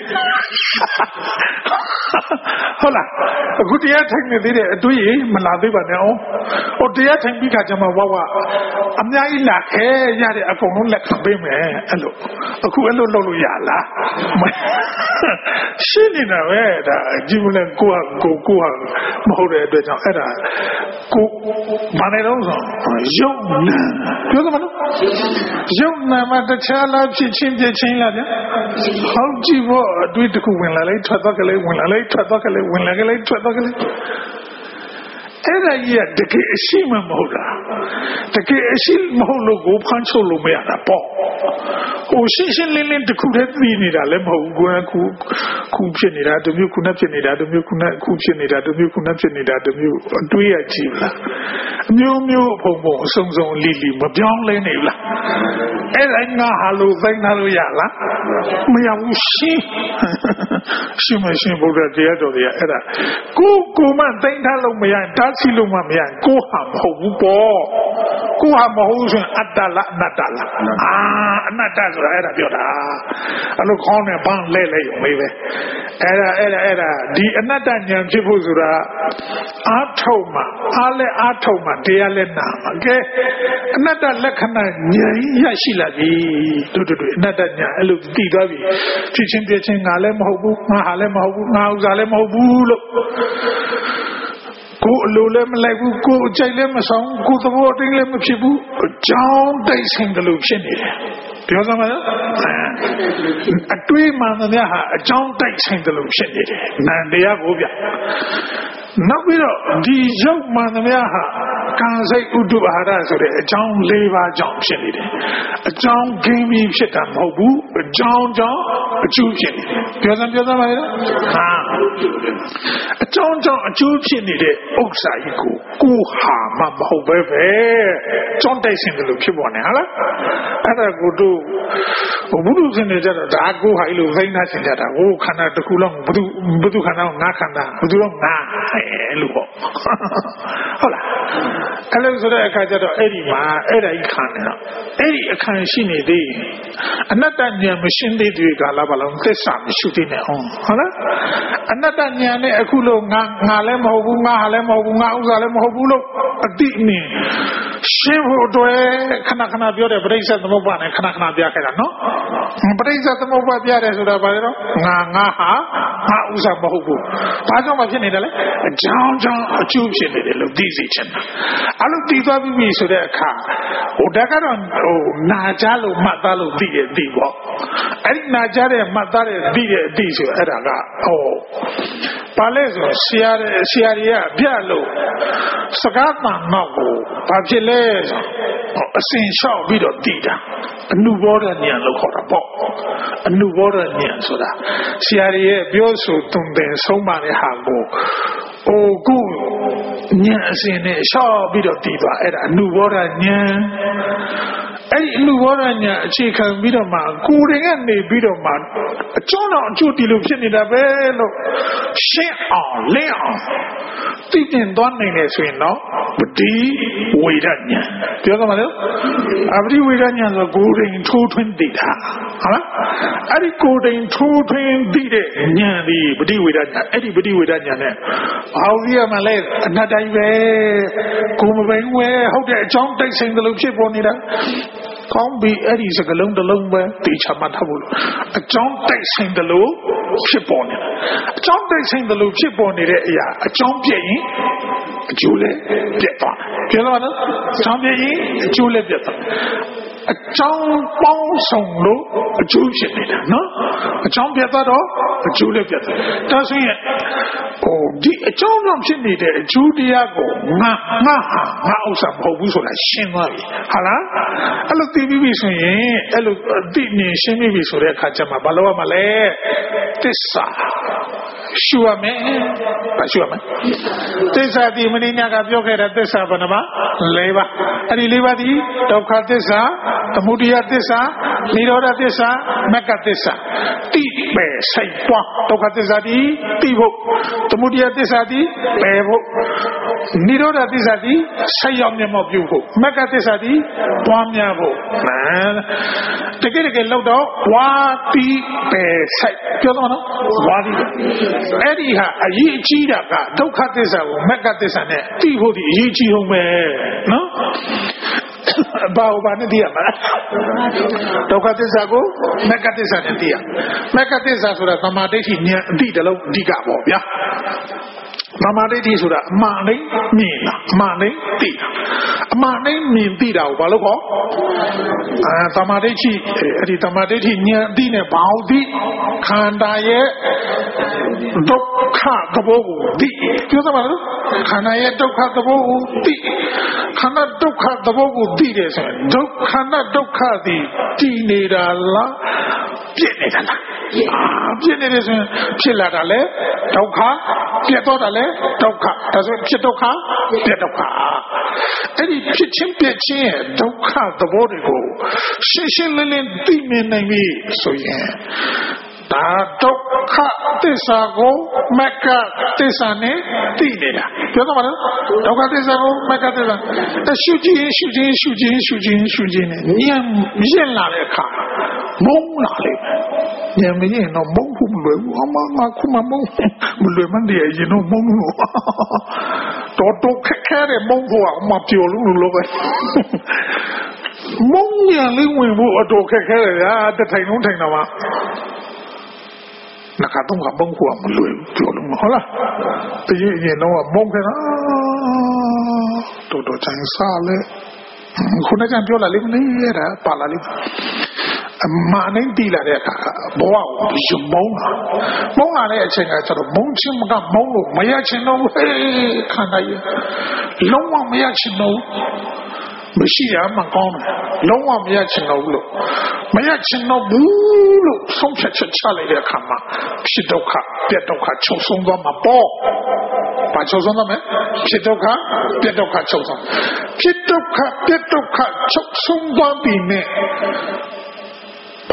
Speaker 1: ဟုတ်လားအခုတရားထိုင်နေသေးတယ်အတွေးမလာသေးပါနဲ့အောင်ဟိုတရားထိုင်ပြီးခါကျမှဝဝအများကြီးလာခဲရတဲ့အကုန်လုံးလက်ခံပေးမယ်အဲ့လိုအခုအဲ့လိုလုပ်လို့ရလားရှင်းနေတာပဲဒါကြည့်မလဲကိုကကိုကိုကမဟုတ်တဲ့အတွက်ကြောင့်အဲ့ဒါကိုမနေတော့ဆိုရုပ်နာပြောသမလို့ရုပ်နာမှာတခြားလားဖြစ်ချင်းဖြစ်ချင်းလားဗျဟုတ်ကြည့်ဖို့အတွေ့တစ်ခုဝင်လာလိုက်ထွက်သွားကြလေဝင်လာလိုက်ထွက်သွားကြလေဝင်လာကြလေထွက်သွားကြလေအဲ့ဒါကြီးကတကယ်အရှိမမဟုတ်လားတကယ်အရှိမဟုတ်လို့ကိုဖမ်းချုပ်လို့မရတာပေါ့ဟိုရှင်းရှင်းလင်းလင်းတခုတည်းသိနေတာလည်းမဟုတ်ဘူးကိုယ်ကခုခုဖြစ်နေတာတမျိုးခုနဖြစ်နေတာတမျိုးခုနခုဖြစ်နေတာတမျိုးခုနဖြစ်နေတာတမျိုးအတွေးရကြည့်လားအမျိုးမျိုးအဖုံဖုံအစုံစုံလီလီမပြောင်းလဲနေဘူးလားအဲ့ဒါငါဟာလို့သိနေလို့ရလားမရဘူးရှင်းရှင်းမရှင်းဘုရားတရားတော်တွေကအဲ့ဒါကိုကိုမှသိထားလို့မရတားဆီးလို့မှမရကိုဟာမဟုတ်ဘူးပေါ့ကိုဟာမဟုတ်ဆိုရင်အတ္တလားအနတ္တလားအာအနတ္တဆိုတာအဲ့ဒါပြောတာအဲ့လိုခေါင်းနဲ့ပန်းလဲလဲရုံလေးပဲအဲ့ဒါအဲ့ဒါအဲ့ဒါဒီအနတ္တဉာဏ်ဖြစ်ဖို့ဆိုတာအာထုံမှအားလဲအာထုံမှတရားလဲနာမှာကဲအနတ္တလက္ခဏာဉာဏ်ရရှိလာပြီတို့တို့အနတ္တဉာဏ်အဲ့လိုသိသွားပြီဖြစ်ချင်းပြချင်းငါလည်းမဟုတ်ဘူးငါဟာလည်းမဟုတ်ဘူးငါဥစ္စာလည်းမဟုတ်ဘူးလို့ကိုအလိုလည်းမလိုက်ဘူးကိုအကြိုက်လည်းမဆောင်ကိုသဘောတင်းလည်းမဖြစ်ဘူးအကြောင်းတိုက်ဆိုင်တယ်လို့ဖြစ်နေတယ်ပြောစမ်းပါလားအတွေးမှန်သမျှဟာအကြောင်းတိုက်ဆိုင်တယ်လို့ဖြစ်နေတယ်နန္တရားကိုဗျနောက်ပြီးတော့ဒီရုပ်မှန်သမျှဟာကံစိတ်ဥဒ္ဓအာဟာရဆိုတဲ့အကြောင်း၄ပါးကြောင့်ဖြစ်နေတယ်အကြောင်းဂင်းပြီးဖြစ်တာမဟုတ်ဘူးအကြောင်းကြောင့်အကျိုးဖြစ်နေတယ်ပြောစမ်းပြောစမ်းပါလားဟာအကြောင်းကြောင့်အကျိုးဖြစ်နေတဲ့ဥစ္စာကြီးကိုကိုဟာမှမဟုတ်ပဲပဲကြောင့်တိုက်ဆိုင်တယ်လို့ဖြစ်ပေါ်နေဟာလားအဲ့ဒါကိုတို့ဘုရုရှင်တွေကြတော့ဒါကိုဟာလို့သိနာရှင်ကြတာဟိုခန္ဓာတစ်ခုလုံးဘုသူဘုသူခန္ဓာကိုငါခန္ဓာဘုသူတော့ငါအဲလို့ပေါ့ဟုတ်လားအဲ့လိုဆိုတဲ့အခါကျတော့အဲ့ဒီမှာအဲ့ဒါကြီးခံနေတော့အဲ့ဒီအခန်းရှိနေသေးအနတ္တဉာဏ်မရှင်းသေးတဲ့ကာလပါလုံးသစ္စာမရှိသေးနဲ့အောင်ဟုတ်လားအနတ္တဉာဏ်နဲ့အခုလို့ငါငါလည်းမဟုတ်ဘူးငါဟာလည်းမဟုတ်ဘူးငါဥစ္စာလည်းမဟုတ်ဘူးလို့အတိအမြင်ရှင်းဖို့အတွက်ခဏခဏပြောတဲ့ပရိစ္ဆေသမုပ္ပါနဲ့ခဏခဏပြခဲ့တာနော်ပရိစ္ဆေသမုပ္ပါပြတယ်ဆိုတာဘာလဲတော့ငါငါဟာငါဥစ္စာမဟုတ်ဘူးဘာကြောင့်မဖြစ်နေတယ်လဲအကြောင်းကြောင့်အကျိုးဖြစ်နေတယ်လို့သိစေချင်တာအဲ့လိုသိသွားပြီဆိုတဲ့အခါဟိုဒါကတော့ဟိုနာကြလို့မှတ်သားလို့သိရဲ့သိပေါ့အဲ့ဒီနာကြတဲ့မှတ်သားတဲ့သိတဲ့အသိဆိုအဲ့ဒါကဟိုဘာလဲဆိုဆရာဆရာကြီးကပြလို့စကားတန်တော့ကိုဘာဖြစ်လဲဆိုအစင်လျှောက်ပြီးတော့သိတာအနုဘောဓဉာဏ်လို့ခေါ်တာပေါ့အနုဘောဓဉာဏ်ဆိုတာဆရာကြီးရဲ့ပြောဆိုတုံ့တင်ဆုံးမတဲ့ဟာကိုဟိုကုဉာဏ်အစင်နဲ့လျှောက်ပြီးတော့သိသွားအဲ့ဒါအနုဘောဓဉာဏ်အဲ့ဒီအနုဘောဓဉာဏ်အခြေခံပြီးတော့မှကိုယ်ရင်ကနေပြီးတော့မှအကျောင်းတော်အကျိုးတီလို့ဖြစ်နေတာပဲလို့ရှင်းအောင်လင်းအောင်သိတင်သွားနိုင်တယ်ဆိုရင်တော့ပတိဝေဒဉာဏ်ပြောကြမှာလေအပတိဝေဒဉာဏ်ဆိုကိုယ်ရင်ထိုးထွင်းသိတာဟုတ်လားအဲ့ဒီကိုယ်ရင်ထိုးထွင်းသိတဲ့ဉာဏ်ဒီပတိဝေဒဉာဏ်အဲ့ဒီပတိဝေဒဉာဏ်နဲ့ဘာလို့ရမလဲအနတ္တကြီးပဲကိုယ်မပိုင်ဝဲဟုတ်တဲ့အကြောင်းတိုက်ဆိုင်တယ်လို့ဖြစ်ပေါ်နေတာကောင်းပြီအဲ့ဒီစကလုံးတစ်လုံးပဲတေချာမှတ်ထားဖို့အကြောင်းတိုက်ဆိုင်တယ်လို့ဖြစ်ပေါ်နေတာအကြောင်းတိုက်ဆိုင်တယ်လို့ဖြစ်ပေါ်နေတဲ့အရာအကြောင်းပြည့်ရင်အကျိုးလည်းပြတ်သွားပြောလို့နော်အကြောင်းပြည့်ရင်အကျိုးလည်းပြတ်သွားအကြောင်းပေါင်းစုံလို့အကျိုးဖြစ်နေတာနော်အကြောင်းပြတ်သွားတော့အကျိုးလည်းပြတ်သွားဒါဆိုရင်ဟိုဒီအကြောင်းကြောင့်ဖြစ်နေတဲ့အကျိုးတရားကိုငါငါဟာငါဥစ္စာမဟုတ်ဘူးဆိုတာရှင်းသွားပြီဟာလားအဲ့လိုသိပြီးပြီဆိုရင်အဲ့လိုသိမြင်ရှင်းပြီးပြီဆိုတဲ့အခါကျမှဘာလို့ရမလဲသစ္စာရှုရမယ်ဘာရှုရမလဲသစ္စာဒီမင်းညာကပြောခဲ့တဲ့သစ္စာဘယ်နှပါ၄ပါးအဲ့ဒီ၄ပါးဒီဒုက္ခသစ္စာသမုဒယသစ္စာនិရောဓသစ္စာမဂ္ဂသစ္စာတိပဲစိတ်ပွားဒုက္ခသစ္စာဒီတိဖို့သမုဒယသစ္စာဒီပယ်ဖို့និရောဓသစ္စာဒီဆက်ရောက်မျက်မှောက်ပြုဖို့မဂ္ဂသစ္စာဒီပွားများဖို့တကယ်တကယ်လောက်တော့ဝါတိပဲစိတ်ပြောတော့နော်ဝါတိအဲ့ဒီဟာအရေးကြီးတာကဒုက္ခသစ္စာကိုမဂ္ဂသစ္စာနဲ့တိဖို့ဒီအရေးကြီးဆုံးပဲနော်ဘာဘာနဲ့တည်ရမှာဒုက္ခသစ္စာကိုမဂ္ဂသစ္စာနဲ့တည်ရမဂ္ဂသစ္စာဆိုတာသမာဓိဋ္ဌိဉာဏ်အတိတလုံးအဓိကပေါ့ဗျာသမာဓိဋ္ဌိဆိုတာအမှန်တိုင်းမြင်တာအမှန်တိုင်းသိတာအမှန်တိုင်းမြင်သိတာကိုဘာလို့ခေါ်အာသမာဓိဋ္ဌိအဲ့ဒီသမာဓိဋ္ဌိဉာဏ်အတိနဲ့ဘာဟုတ်သိခန္ဓာရဲ့ဒုက္ခသဘောကိုသိပြောသမှာလို့ခန္ဓာရဲ့ဒုက္ခသဘောကိုသိခန္ဓာဒုက္ခသဘောကိုသိတယ်ဆိုရင်ဒုက္ခနဲ့ဒုက္ခသည်တည်နေတာလားပြည့်နေတာလားပြည့်နေတယ်ဆိုရင်ဖြစ်လာတာလေဒုက္ခပြတ်တော့တာလေဒုက္ခဒါဆိုဖြစ်ဒုက္ခပြတ်ဒုက္ခအဲ့ဒီဖြစ်ချင်းပြတ်ချင်းရဲ့ဒုက္ခသဘောတွေကိုရှင်းရှင်းလင်းလင်းသိမြင်နိုင်ပြီဆိုရင်ဒါဒုက္ခသစ္စာကိုမဂ္ဂသစ္စာနဲ့သိနေတာပြောတော့မလားဒုက္ခသစ္စာကိုမဂ္ဂသစ္စာအရှုကြည့်ရှုကြည့်ရှုကြည့်ရှုကြည့်ရှုကြည့်နဲ့ဉာဏ်မြင့်လာတဲ့အခါမုန်းလာလိမ့်မယ်ဉာဏ်မရင်တော့မုန်းဖို့မလွယ်ဘူးအမငါခုမှမုန်းမလွယ်မှန်းတည်းရင်တော့မုန်းလို့တော်တော်ခက်ခဲတဲ့မုန်းဖို့အမပြောလို့လို့ပဲမုန်းဉာဏ်လေးဝင်ဖို့အတော်ခက်ခဲတယ်ဗျာတထိုင်လုံးထိုင်တော့နှခါတော့ကမုန်းဖို့မလွယ်ဘူးပြောလို့ဟုတ်လားတကယ်ရင်တော့မုန်းခဏတော်တော်ချိုင်စားလေခုနကပြောလာလိမ့်မယ်ရတာပါလာလိမ့်အမှန်နဲ့တည်လာတဲ့အခါဘဝကိုရုံမုန်းတာမုန်းလာတဲ့အချိန်ကကျတော့မုန်းချင်းမကမုန်းလို့မရချင်တော့ဟေးခန္ဓာရဲ့လုံးဝမရချင်တော့မရှိရမှကောင်းတယ်လုံးဝမရချင်တော့ဘူးလို့မရချင်တော့ဘူးလို့ဆုံးဖြတ်ချက်ချလိုက်တဲ့အခါမှာဖြစ်ဒုက္ခပြတ်ဒုက္ခချုပ်ဆုံးသွားမှာပေါ့ဘာချုပ်ဆုံးသွားမလဲဖြစ်ဒုက္ခပြတ်ဒုက္ခချုပ်ဆုံးဖြစ်ဒုက္ခပြတ်ဒုက္ခချုပ်ဆုံးသွားပြီနဲ့ဘာ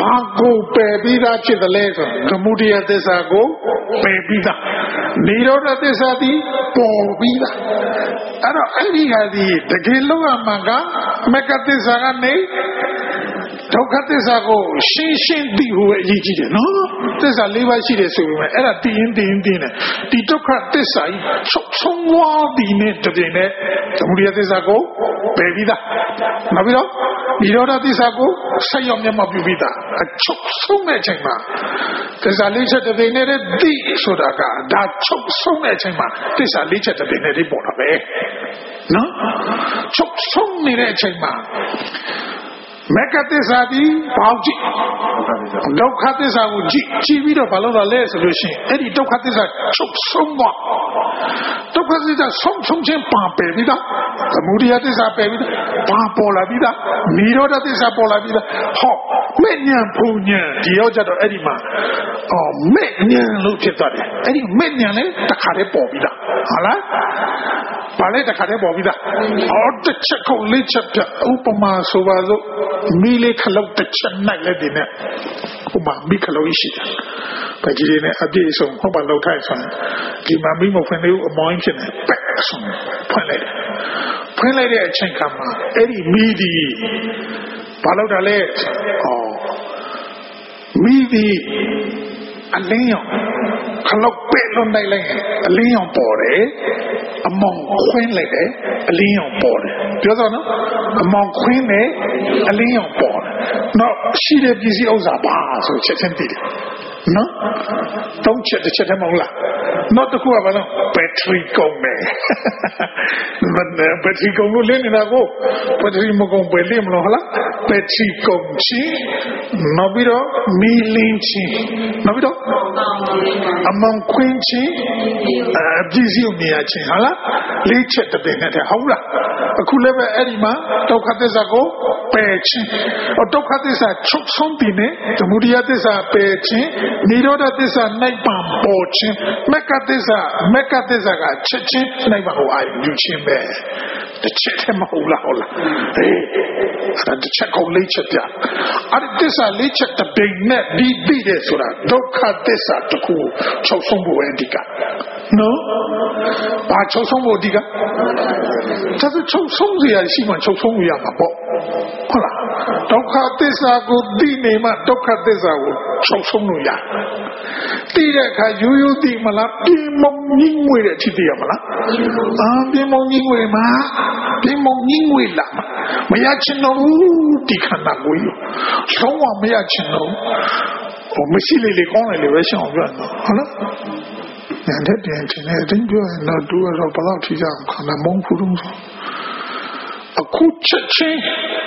Speaker 1: ဘာကိုပယ်ပြီးသားဖြစ်တယ်လဲဆိုသမုဒိယသစ္စာကိုပယ်ပြီးသားနိရောဓသစ္စာသည်ပေါ်ပြီးသားအဲ့တော့အဲ့ဒီဟာဒီတကယ်လို့အမှန်ကမကသစ္စာကနေဒုက္ခသစ္စာကိုရှင်းရှင်းသိဖို့အရေးကြီးတယ်နော်သစ္စာ၄ပါးရှိတယ်ဆိုပေမဲ့အဲ့ဒါသိရင်သိရင်သိနေဒီဒုက္ခသစ္စာကြီးချုပ်ဆုံးသွားပြီးနဲ့တပြိုင်နက်သမုဒိယသစ္စာကိုပယ်ပြီးသားနောက်ပြီးတော့နိရောဓသစ္စာကိုဆက်ရောက်မျက်မှောက်ပြုပြီးသားအချုပ်ဆုံးတဲ့အချိန်မှာသစ္စာလေးချက်တပြိုင်နက်သိဆိုတာကဒါချုပ်ဆုံးတဲ့အချိန်မှာသစ္စာလေးချက်တပြိုင်နက်ပေါ်တာပဲနော်ချုပ်ဆုံးနေတဲ့အချိန်မှာမကသစ္စာပြီးဘောက်ကြည့်ဒုက္ခသစ္စာကိုကြည့်ကြည့်ပြီးတော့ဘာလို့လဲဆိုလို့ရှိရင်အဲ့ဒီဒုက္ခသစ္စာချုပ်ဆုံးသွားဒုက္ခသစ္စာဆုံးဆုံးချင်းပါပယ်ပြီးသားသမုဒိယသစ္စာပယ်ပြီးသားဘာပေါ်လာပြီးသားနိရောဓသစ္စာပေါ်လာပြီးသားဟောမဲ့ညံဖုန်ညံဒီရောက်ကြတော့အဲ့ဒီမှာအော်မဲ့ညံလို့ဖြစ်သွားတယ်အဲ့ဒီမဲ့ညံလည်းတစ်ခါတည်းပေါ်ပြီးသားဟုတ်လားဘာလဲတစ်ခါတည်းပေါ်ပြီးသားအော်တစ်ချက်ခုလေးချက်ပြဥပမာဆိုပါစို့မီလေးခလုတ်တစ်ချက်နိုင်လက်ဒီနဲ့ဥပမာမီခလုတ်ရှိတယ်ပကြီးလေးနဲ့အပြည့်ဆုံးဟောပါလောက်ထိုက်ဆုံးဒီမှာမီမဖွင့်လေးအမောင်းဖြစ်နေပက်ဆုံးဖွင့်လိုက်တယ်ဖွင့်လိုက်တဲ့အချိန်ခါမှာအဲ့ဒီမီဒီဘာလို့တာလဲအော်မီဒီအလင်းရောင်ခလုတ်ပဲ့လွန်လိုက်လိုက်အလင်းရောင်ပေါ်တယ်အမောင်ခွင်းလိုက်တယ်အလင်းရောင်ပေါ်တယ်ပြောတော့နော်အမောင်ခွင်းနဲ့အလင်းရောင်ပေါ်တယ်နော်ရှိတဲ့ပစ္စည်းဥစ္စာပါဆိုချက်ချင်းသိတယ်နော်တုံးချက်တစ်ချက်တည်းမဟုတ်လားနောက်တစ်ခုကဘာလို့ဘက်ထရီကုန်မယ်မနဲ့ဘက်ထရီကုန်လို့လင်းနေတာကိုဘက်ထရီမကုန်ပဲလင်းမလို့ဟုတ်လားဘက်ထရီကုန်ချင်းနောက်ပြီးတော့မီလင်းချင်းနောက်ပြီးတော့အမောင်ခွင်းချင်းအပြည့်စုံနေရချင်းဟုတ်လားလေးချက်တည်းနဲ့ဟုတ်လားအခုလည်းပဲအဲ့ဒီမှာဒုက္ခသစ္စာကိုပယ်ချင်းဒုက္ခသစ္စာချုပ်ဆုံးပြီးနေသမုဒိယသစ္စာပယ်ချင်းနိရောဓသစ္စာနိုင်ပံပေါ်ချင်းမကသစ္စာမကသစ္စာကချက်ချင်းနိုင်ပံကိုအာရုံယူချင်းပဲတစ်ချက်တည်းမဟုတ်လားဟုတ်လားအေးအဲ့တစ်ချက်ကိုလေးချက်ပြအဲ့ဒီသစ္စာလေးချက်တပိန်နဲ့ဒီပြီးတယ်ဆိုတာဒုက္ခသစ္စာတခုချုပ်ဆုံးဖို့အဓိကနော်ဘာချုပ်ဆုံးဖို့အဓိကဒါဆိုချုပ်ဆုံးစရာရှိမှချုပ်ဆုံးရမှာပေါ့ဟုတ်လားဒုက္ခသစ္စာကိုသိနေမှဒုက္ခသစ္စာကိုချုပ်ဆုံးလို့ရသိတဲ့အခါရိုးရိုးသိမလားပြင်းမုံငင်းငွေတဲ့အထိသိရမလားအာပြင်းမုံငင်းငွေမှာပြင်းမုံငင်းငွေလာမရချင်တော့ဒီခန္ဓာကိုယ်လုံးဝမရချင်တော့ဟိုမရှိလေလေကောင်းတယ်လေပဲရှင်းအောင်ပြောတော့ဟုတ်လားညတဲ့တင်တင်နဲ့အတင်းပြောရင်တော့သူကတော့ဘယ်တော့ထိကြအောင်ခန္ဓာမုံဖူးလို့ဆိုအခုချက်ချင်း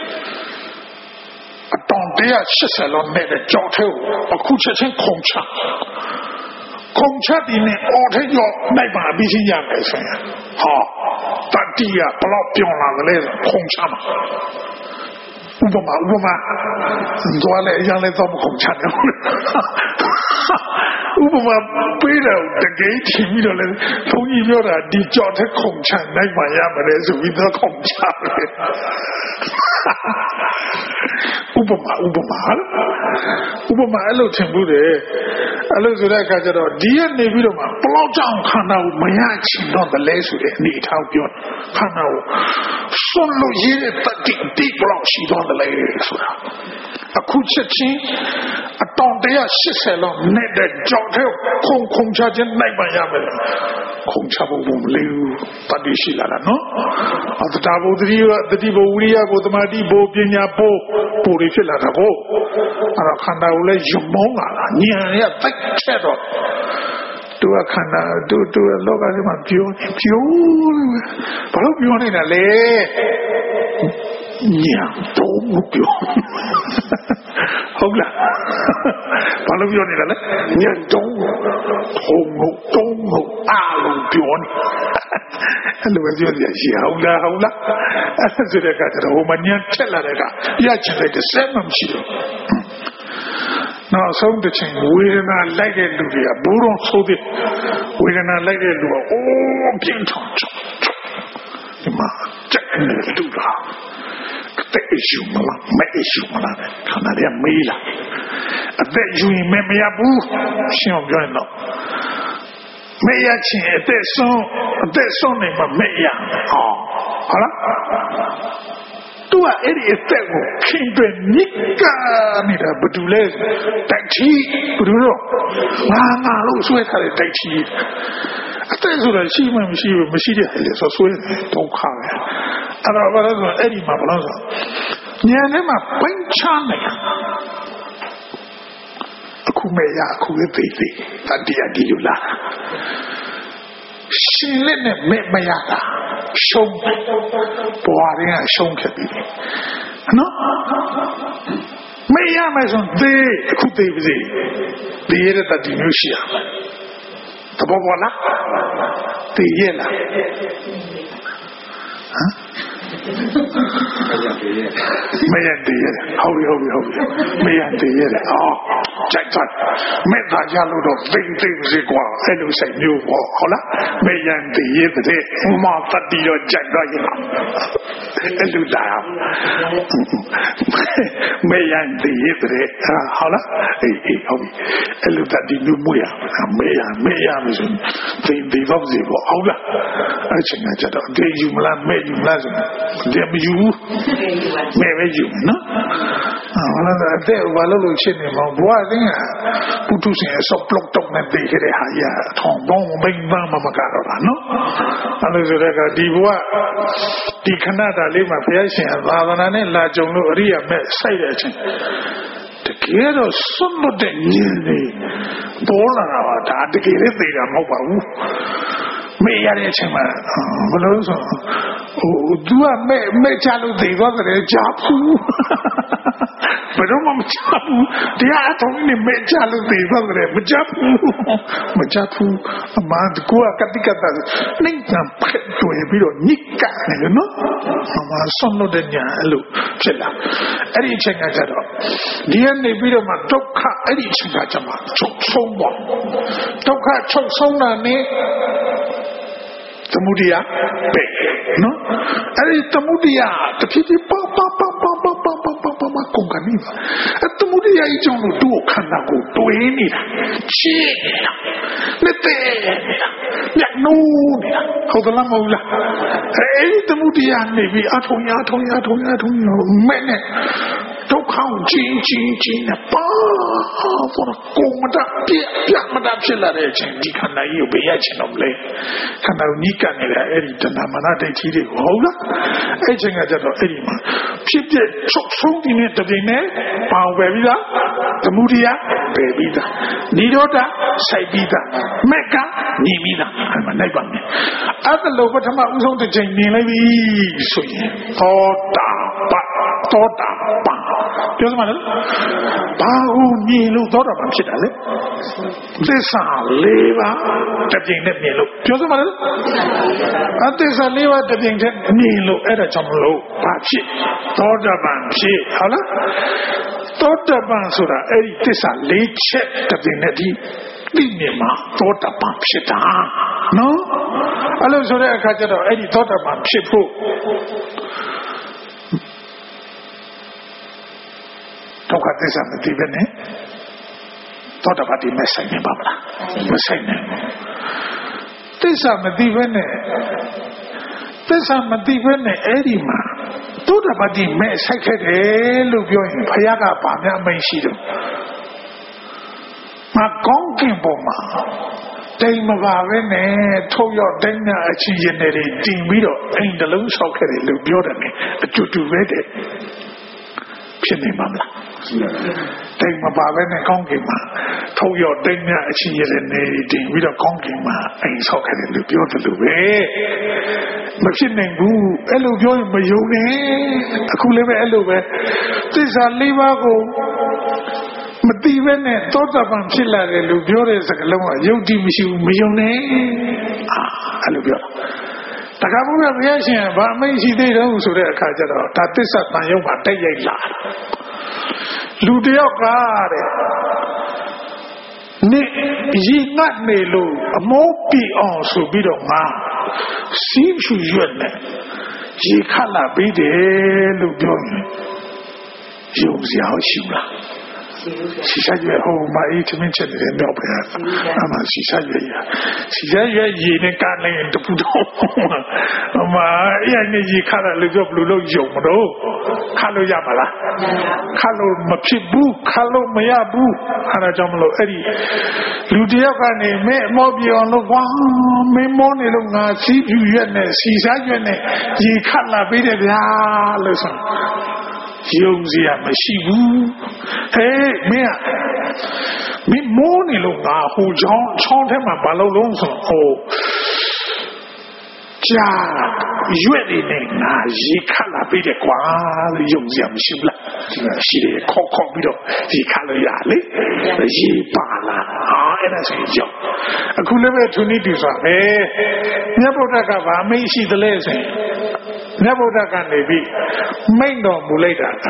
Speaker 1: အတောင်တရားရှစ်ဆယ်လောက်နဲ့ကြောက်သေးအခုချက်ချင်းခုံချခုံချဒီနဲ့အော်ထရောနိုင်ပါပြီးချင်းရမယ်ဆိုရင်ဟာတတိယဘလောက်ပြောင်းလာတယ်လဲခုံချမှာဥပမာဥပမာသွားလေရလဲတော့ခုံချတယ်ဥပမာပေးတော့တကယ်ချီပြီးတော့လေဘုန်းကြီးပြောတာဒီကြောက်တဲ့ခုံချနိုင်ပါရမယ်ဆိုပြီးတော့ခုံချတယ်ဥပမာဥပမာဥပမာအဲ့လိုထင်ဘူးတယ်အဲ့လိုဆိုတဲ့အခါကျတော့ဒီကနေပြီးတော့မှဘလောက်ကြောင်ခန္ဓာကိုမရချင်တော့တယ်လဲဆိုတဲ့အနေအထားပြောခန္ဓာကိုဆွလို့ရတဲ့တတိတိဘလောက်ရှိတော့တယ်လဲဆိုတာအခုချက်ချင်းအတောင်တရားရှစ်ဆယ်လောက်နဲ့တဲ့ကြောက်တဲ့ခုံခုံချခြင်းနိုင်ပါရမယ်ခုံချဖို့မလေးဘူးတတိရှိလာတာနော်အတ္တဘုဒ္ဓရိယတတိဘဝိရိယဘုသမာတိဘုပညာဘုပူရဖြစ်လာတာကိုအဲ့တော့ခန္ဓာကိုလည်းယုံမောင်းလာတာဉာဏ်ရတိုက်ချက်တော့သူကခန္ဓာသူသူလောကကြီးမှာပြောပြောဘာလို့ပြောနေတာလဲညာတော့မပြောဟုတ်လားဘာလို့ပြောနေတာလဲညာတော့ထုံဟုတ်တုံးဟုတ်အားလုံးပြောနေအဲ့လိုပဲပြောရရှိဟုတ်လားဟုတ်လားအဲ့ဒါဆိုတဲ့အခါကျတော့ဟိုမညာထက်လာတဲ့ကရချင်တဲ့စက်မှမရှိတော့နောက်ဆုံးတစ်ချိန်ဝေဒနာလိုက်တဲ့လူတွေကဘိုးတော်ဆိုတဲ့ဝေဒနာလိုက်တဲ့လူကအိုးပြင်းထန်ချောဒီမှာကြက်နေတူတာတဲ့ issue မလားမ issue မလားခန္ဓာရမေးလာအသက်ယူရင်မမရဘူးရှင်းအောင်ပြောရင်တော့မရချင်အသက်ဆုံးအသက်ဆုံးနေမှာမရဟောဟုတ်လားသူကအဲ့ဒီအသက်ကိုခင်တွင်ညစ်ကာနေတာဘာတူလဲတိုက်ချီဘာတူတော့ငါငါလို့ဆွဲထားတဲ့တိုက်ချီအသက်ဆိုတာရှိမှမရှိဘူးမရှိတဲ့လေဆိုဆွဲဒုက္ခပဲအဲ့တော့ဘာလို့ဆိုအဲ့ဒီမှာဘာလို့ဆိုညနေမှာပန်းချနေတာအခုမရအခုပဲသိသိတတိယဒီယူလာရှင်လက်နဲ့မဲ့မရတာရှုံးပွားရင်းကရှုံးခဲ့ပြီနော်မရမယ်ဆိုသေအခုသေပြီသေရတဲ့တတိမျိုးရှိရမယ်တဘောဘောလားသေရလားဟမ်မရတည်ရတယ်ဟုတ်ပြီဟုတ်ပြီဟုတ်ပြီမရတည်ရတယ်အော်ကြိုက်သွားမေတ္တာရလို့တော့သိသိစီကွာအဲ့လိုစိတ်မျိုးပေါ့ဟုတ်လားမရတည်ရတဲ့မတတ်ပြီးတော့ကြိုက်သွားရင်အဲ့လိုလာမရတည်ရတဲ့ဟုတ်လားအေးအေးဟုတ်ပြီအဲ့လိုတတ်ပြီးမျိုးမွေးရမရမရလို့ဆိုသိသိတော့စီပေါ့ဟုတ်လားအဲ့ချိန်ကကြတော့အတေးယူမလားမဲ့ယူမလားဆိုတယ်မယူမဲ့ပဲယူနော်ဟာလာတဲ့ဘာလို့လို့ရှင်းနေမှာဘွားတင်းကပုထုရှင်အစောပလောက်တော့နဲ့တေးခဲ့တဲ့ဟာရထောင်းတော့မိန်ပါမမကတော့တာနော်အဲ့လိုဆိုတဲ့ကဒီဘွားဒီခဏတာလေးမှာဘုရားရှင်သာသနာနဲ့လာကြုံလို့အရိယာမဲ့စိုက်တဲ့အချိန်တကယ်တော့စွန့်လို့တဲ့ညင်းနေပေါ်လာတာဒါတကယ်လည်းသိတာမဟုတ်ပါဘူးမေးရတဲ့အချိန်မှာဘယ်လိုဆိုဟိုသူကမဲ့မဲ့ချလို့သိသွားတယ်ကြားဘူးဘယ်တော့မှမကြားဘူးတရားအထုံးနဲ့မဲ့ချလို့သိသွားတယ်မကြားဘူးမကြားဘူးအမှန်ကိုကကတိကတာနေကဖက်တွေ့ပြီးတော့ညစ်ကနေနော်အမှန်ဆုံးလို့တဲ့ညာအဲ့လိုဖြစ်လာအဲ့ဒီအချိန်ကကြတော့ဒီကနေပြီးတော့မှဒုက္ခအဲ့ဒီအချိန်ကကြမှာချုပ်ဆုံးပါဒုက္ခချုပ်ဆုံးတာနဲ့သမုဒိယပဲနော်အဲ့ဒီသမုဒိယတဖြည်းဖြည်းပါပါပါပါပါပါပါပါပါပါကုန်ကနေပါအဲ့သမုဒိယကြီးကြောင့်တို့ခန္ဓာကိုတွေးနေတာချစ်နေတာလက်သေးနေတာလက်နိုးနေတာဟုတ်သလားမဟုတ်လားအဲ့ဒီသမုဒိယနေပြီးအထုံရအထုံရအထုံရအထုံရမဲ့နဲ့ဒုက္ခချင်းချင်းချင်းနဲ့ပါဘောကိုမတာပြပြမတာဖြစ်လာတဲ့အချိန်ဒီခန္ဓာကြီးကိုဘေးရချင်တော့မလဲခန္ဓာကိုနီးကပ်နေတဲ့အဲ့ဒီတဏမာနဒိဋ္ဌိတွေဟုတ်လားအဲ့ချိန်ကကြတော့အဲ့ဒီမှာဖြစ်ဖြစ်ချုပ်ဆုံးဒီနေ့တပြိုင်နဲ့ပေါင်ပဲပြီးသားသမုဒိယပဲပြီးသားနိရောဓစိုက်ပြီးသားမက်ကညီပြီးသားအဲ့မှာနိုင်ပါမယ်အဲ့ဒါလို့ပထမဦးဆုံးတစ်ချိန်မြင်လိုက်ပြီဆိုရင်သောတာပသောတာပန်ပြောစမ်းလို့ဘာကိုမြင်လို့သောတာပန်ဖြစ်တာလဲသစ္စာလေးပါးတစ်ပြိုင်နဲ့မြင်လို့ပြောစမ်းလို့အသစ္စာလေးပါးတစ်ပြိုင်နဲ့မြင်လို့အဲ့ဒါကြောင့်မလို့ဘာဖြစ်သောတာပန်ဖြစ်ဟုတ်လားသောတာပန်ဆိုတာအဲ့ဒီသစ္စာလေးချက်တစ်ပြိုင်နဲ့ဒီဒီမြင်မှာသောတာပန်ဖြစ်တာနော်အဲ့လိုဆိုတဲ့အခါကျတော့အဲ့ဒီသောတာပန်ဖြစ်ဖို့ဒုက္ခသစ္စာမသိဘဲနဲ့သောတာပတိမဆိုင်နိုင်ပါမလားမဆိုင်နိုင်ဘူးသစ္စာမသိဘဲနဲ့သစ္စာမသိဘဲနဲ့အဲ့ဒီမှာသောတာပတိမဲ့ဆိုင်ခဲ့တယ်လို့ပြောရင်ဘုရားကဘာများအမိန့်ရှိတယ်မကောင်းကင်ပေါ်မှာတိမ်မပါပဲနဲ့ထုတ်ရတိုင်းနာအချင်းရင်တွေတင်ပြီးတော့အိမ်တလုံးဆောက်ခဲ့တယ်လို့ပြောတယ်အတူတူပဲတဲ့ဖြစ်နေမှာမလားတိမ်မပါပဲနဲ့ကောင်းကင်မှာထုတ်ရတိုင်းနာအချင်းရင်တွေတင်ပြီးတော့ကောင်းကင်မှာအိမ်ဆောက်ခဲ့တယ်လို့ပြောတယ်လို့ပဲမဖြစ်နိုင်ဘူးအဲ့လိုပြောရင်မယုံနဲ့အခုလည်းပဲအဲ့လိုပဲသစ္စာလေးပါးကိုမတိပဲနဲ့သောတာပန်ဖြစ်လာတယ်လို့ပြောတဲ့စကားလုံးကယုတ်တိမရှိဘူးမယုံနဲ့အာအဲ့လိုပြောတာတခါဘုရားဘုရားရှင်ကဗာမိတ်ရှိသေးတော့ဆိုတဲ့အခါကျတော့ဒါသစ္စာတန်ရုပ်မှာတိုက်ရိုက်လာလူတယောက်ကတဲ့နေရီငတ်နေလို့အမောပြီအောင်ဆိုပြီးတော့ငါစီးဖြူရွက်နဲ့ရေခတ်လာပြီးတယ်လို့ပြောရင်ယုံစရာရှိလား洗下月后买一天面前的尿不呀？那么洗下月呀，洗下月一年干了都不懂嘛，嘛一年一看了那个不老用不着，看了也不啦，看了没皮布，看了没呀布，看了怎么了？哎哩，路底下看呢，没毛病了，哇，没毛呢了，啊，洗月呢，洗下月呢，一看了别的呀，了什么？用这样没洗不？嘿，没啊，没毛呢了啊！胡长长天嘛把老龙说哦，家月里呢啊，一看了别的瓜，用这样没洗不啦？洗的烤烤不着，一看了呀嘞，一把啦啊，那睡觉。可能为图你就说，哎，你不这个话没洗的嘞噻。你不知道那边没那么来的啊，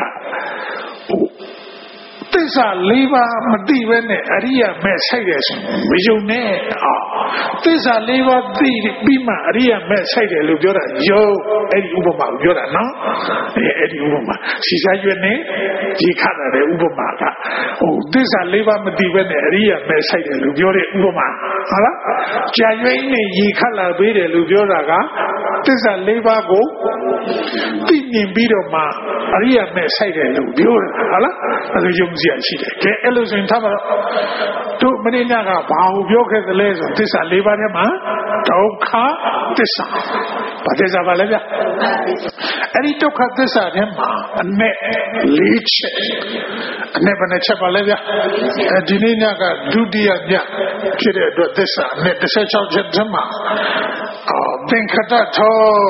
Speaker 1: 但是篱笆没地方呢，而且没菜的是没有呢啊，但是篱笆地边嘛，而且没菜的路边的有，而且乌布马路边的喏，而且乌布马，西山园呢，你看到的乌布马的，哦，但是篱笆没地方呢，而且没菜的路边的乌布马，好了，家园呢，一看到别的路边那个。这是篱笆沟，地面比较嘛，而且没晒的路标了，好了，那就用这样去的。给一路上他们都没得那个保护标开始来说，这是篱笆的嘛，都卡这啥，把这啥把那边，而且都卡这啥的嘛，那理解，那把那吃把那边，呃，今年那个土地啊，那觉得都这啥，那这些小吃什么，啊，等看到头。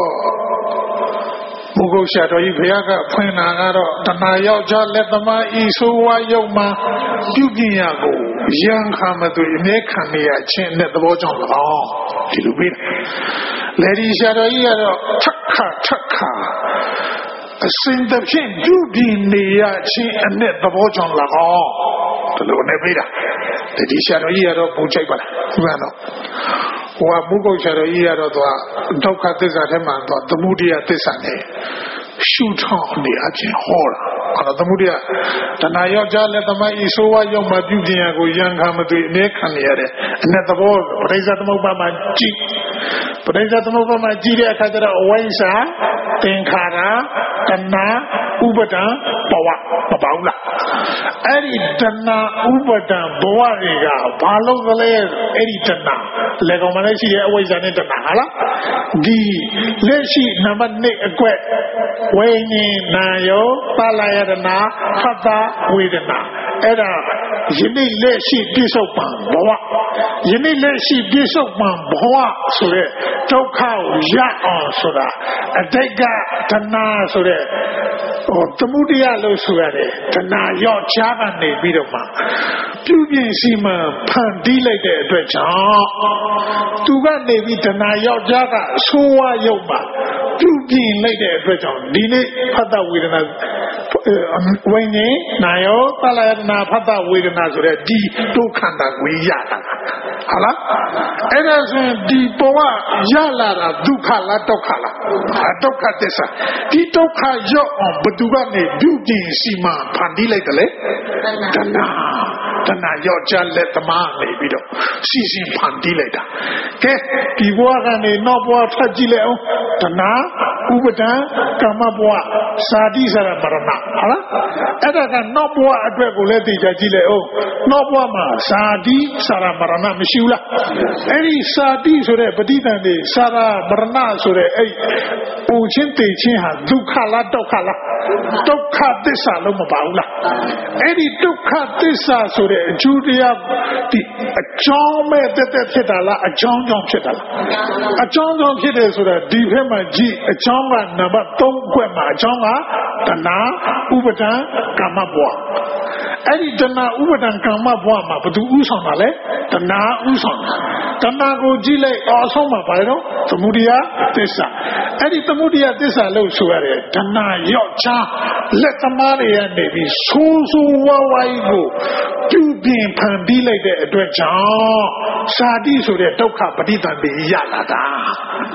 Speaker 1: 不过下头一片个困难个咯，但那要叫来他妈一说话要嘛，就这样个，眼看么对，你看你呀，钱那都不中了哦，这就对了。来的下头一个咯，嚓卡嚓卡，新的片就比你呀，钱那都不中了哦，这就那对了。来的下头一个咯，不追过来，是吧咯？我不过晓得一样的多，都看这三天蛮多，这目的啊这三天修长的也真好了，看到这目的啊，但那要家里他妈一说话要么就这样个样看么对，你看你的，那怎么不得啥怎么办嘛记，不得啥怎么办嘛记的，看着了为啥？等卡啦，等那乌不等，包啊不包了，哎你等那乌不等包啊这个，把路子嘞，哎你等那。来个马来西亚为啥你等哪了？第来西那么那个为你哪有巴拉雅的哪发达为的哪？哎啦，因为来西接受帮不啊，因为来西接受帮不啊，所以都靠呀啊说的，啊这个他那说的，哦，这目的啊都说的，他那要加班那边的嘛，究竟是嘛盘地来的对讲。都干那边的那要加个说话有嘛，就近来的这种，你呢怕到为的那，呃，为呢哪有把来那怕到为的那说的，地都看到为压的，好了，哎那是地不啊压了啦，都看了都看了，啊都看这啥，地都看要哦，不都干呢，就近是嘛盘地来的嘞，真的。真那要加来他妈那边的，细心盘地来的。给比我看你那波他进来哦，他拿五百张干嘛波啊？沙地上来把他拿好了。哎，那个那波啊，对过来对家进来哦，那波嘛沙地上来把他拿没修了。哎，你沙地说的不地当的，沙拉把他拿说的哎，五千对千哈，都卡了都卡了，都卡得啥都没包了。哎，你都卡得啥说的？就这样的，张麦在在撇的了，张张撇的了，啊张张撇的说的，地片嘛几张嘛那么东块嘛张啊，但那五百张干嘛不？哎，你但那五百张干嘛不嘛？不都乌上了嘞？但那乌上，但那个几类二上嘛白了，怎么的呀？这啥？哎，你怎么的呀？这啥路出来的？但那要加，来他妈的呀！那边说说哇哇一个。就变盆地来的对讲，沙地说的都看不地当的一样了的。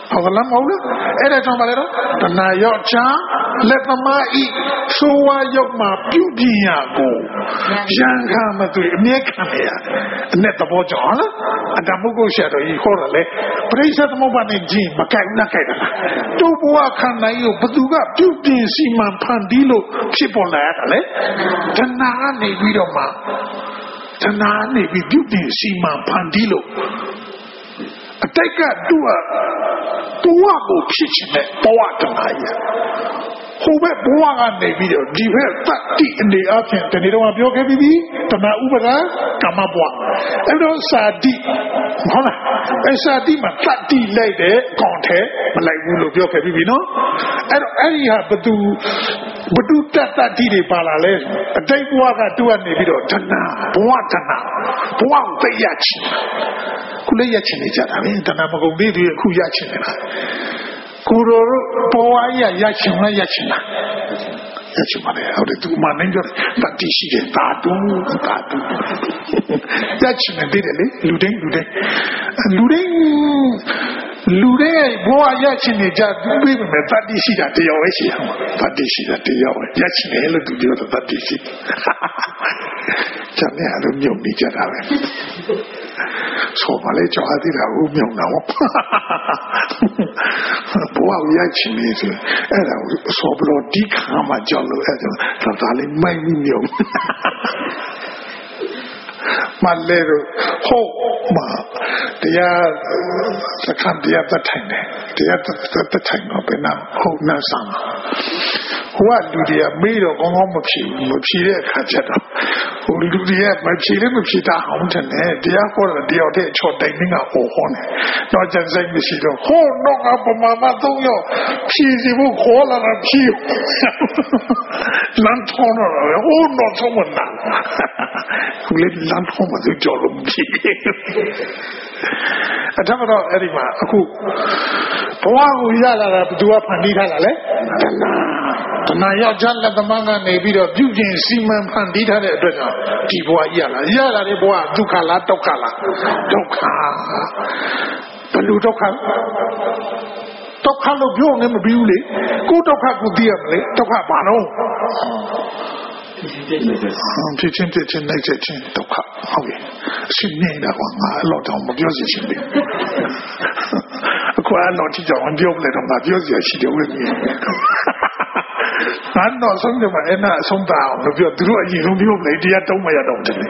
Speaker 1: ဟုတ်ကလားမဟုတ်လားအဲ့ဒါကြောင့်မလဲတော့တဏှာရော့ချာလက်သမားဤဆိုဝါရုပ်မှာပြုပြင်ရကိုရံခါမသွေအမြဲခံရရတယ်အနဲ့သဘောကြောင့်ဟုတ်လားအတ္တမုဂ္ဂုရှာတော်ကြီးခေါ်တယ်လေပရိစ္ဆေသမုပ္ပါဒ်နဲ့ကြည့်မကိုက်ဘူးလားကိုက်တယ်လားတို့ဘဝခန္ဓာကြီးကိုဘသူကပြုပြင်စီမံဖန်တီးလို့ဖြစ်ပေါ်လာရတယ်လေတဏှာကနေပြီးတော့မှတဏှာနေပြီးပြုပြင်စီမံဖန်တီးလို့အတိတ်ကသူ့ဟာသူ့ဟာကိုဖြစ်ချင်တဲ့ဘဝတဏှာကြီးဟိုဘက်ဘဝကနေပြီးတော့ဒီဘက်တတိအနေအချင်းတနေ့တော့ပြောခဲ့ပြီးပြီတဏှာဥပါဒကမ္မဘဝအဲ့တော့စာတိဟုတ်လားအဲ့စာတိမှာတတိလိုက်တဲ့ကောင်ထဲမလိုက်ဘူးလို့ပြောခဲ့ပြီးပြီနော်အဲ့တော့အဲ့ဒီဟာဘသူဘသူတတ္တိတွေပါလာလဲအတိတ်ဘဝကသူ့ကနေပြီးတော့တဏှာဘဝတဏှာဘဝကိုသိရချင်ခုလေးရချင်နေကြတာပဲတဏှာမကုန်သေးသေးအခုရချင်နေတာကိုရိုဘဝရရချင်လားရချင်လားရချင်ပါလေဟုတ်တယ်သူမှနိုင်ကြတတိရှိတယ်တာတူတာတူရချင်တယ်တဲ့လေလူတိုင်းလူတိုင်းလူတိုင်းလူတိုင်းဘဝရချင်နေကြပြီးပြီမဲ့တတိရှိတာတယောက်ပဲရှိအောင်တတိရှိတာတယောက်ပဲရချင်တယ်လို့သူပြောတော့တတိရှိကျန်တဲ့အဲ့လိုမြုပ်နေကြတာပဲဆိုပါလေကြောက်သေးတာဦးမြုံတာပေါ့ဘဝရချင်နေဆိုအဲ့ဒါဆိုဘလို့ဒီခါမှကြောက်လို့အဲ့ဒါဒါလေးမိုက်မြုံမလဲတော့ဟုတ်မှာတရားစခန်းတရားတထိုင်တယ်တရားတထိုင်တော့ဘယ်နာဟုတ်နာဆမ်းဟိုကလူတွေကမေးတော့ကောင်းကောင်းမဖြေဘူးမဖြေတဲ့အခါကျတော့ဟိုလူတွေကမဖြေလည်းမဖြေတာအောင်တယ်နဲ့တရားဟောတော့တယောက်တည်းချော်တိုင်နေကဟောဟောနေတော့ကျန်စိတ်မရှိတော့ဟောတော့ကပမာမသုံးရောဖြေစီဖို့ခေါ်လာတာဖြေလမ်းထုံးတော့ဟိုတော့သုံးမနာခုလေလမ်းထုံးမသိကြလို့ဖြေအထက်တော့အဲ့ဒီမှာအခုဘဝကိုရလာတာဘယ်သူကဖန်တီးထားတာလဲတဏှာယောက်ျားလက်သမားကနေပြီးတော့ပြုပြင်စီမံဖန်တီးထားတဲ့အတွက်ကြောင့်ဒီဘဝရလာရလာတဲ့ဘဝဒုက္ခလားဒုက္ခလားဒုက္ခဘယ်လိုဒုက္ခဒုက္ခလို့ပြောနေမပြီးဘူးလေကိုဒုက္ခကိုသိရမလဲဒုက္ခဘာလို့ဖြစ်ချင်းဖြစ်ချင်းနိုင်ချင်းဒုက္ခဟုတ်ပြီအရှင်နေတာကငါအလောက်တော့မပြောစီချင်ဘူးအခုအလောက်ကြည့်ကြအောင်ပြောပလဲတော့ငါပြောစီရရှိတယ်ဝိညာဉ်ငါတော့ဆုံးတယ်မအဲ့နာဆုံးတာအောင်လို့ပြောသူတို့အရင်ဆုံးပြောပလဲတရားတုံးမရတော့တယ်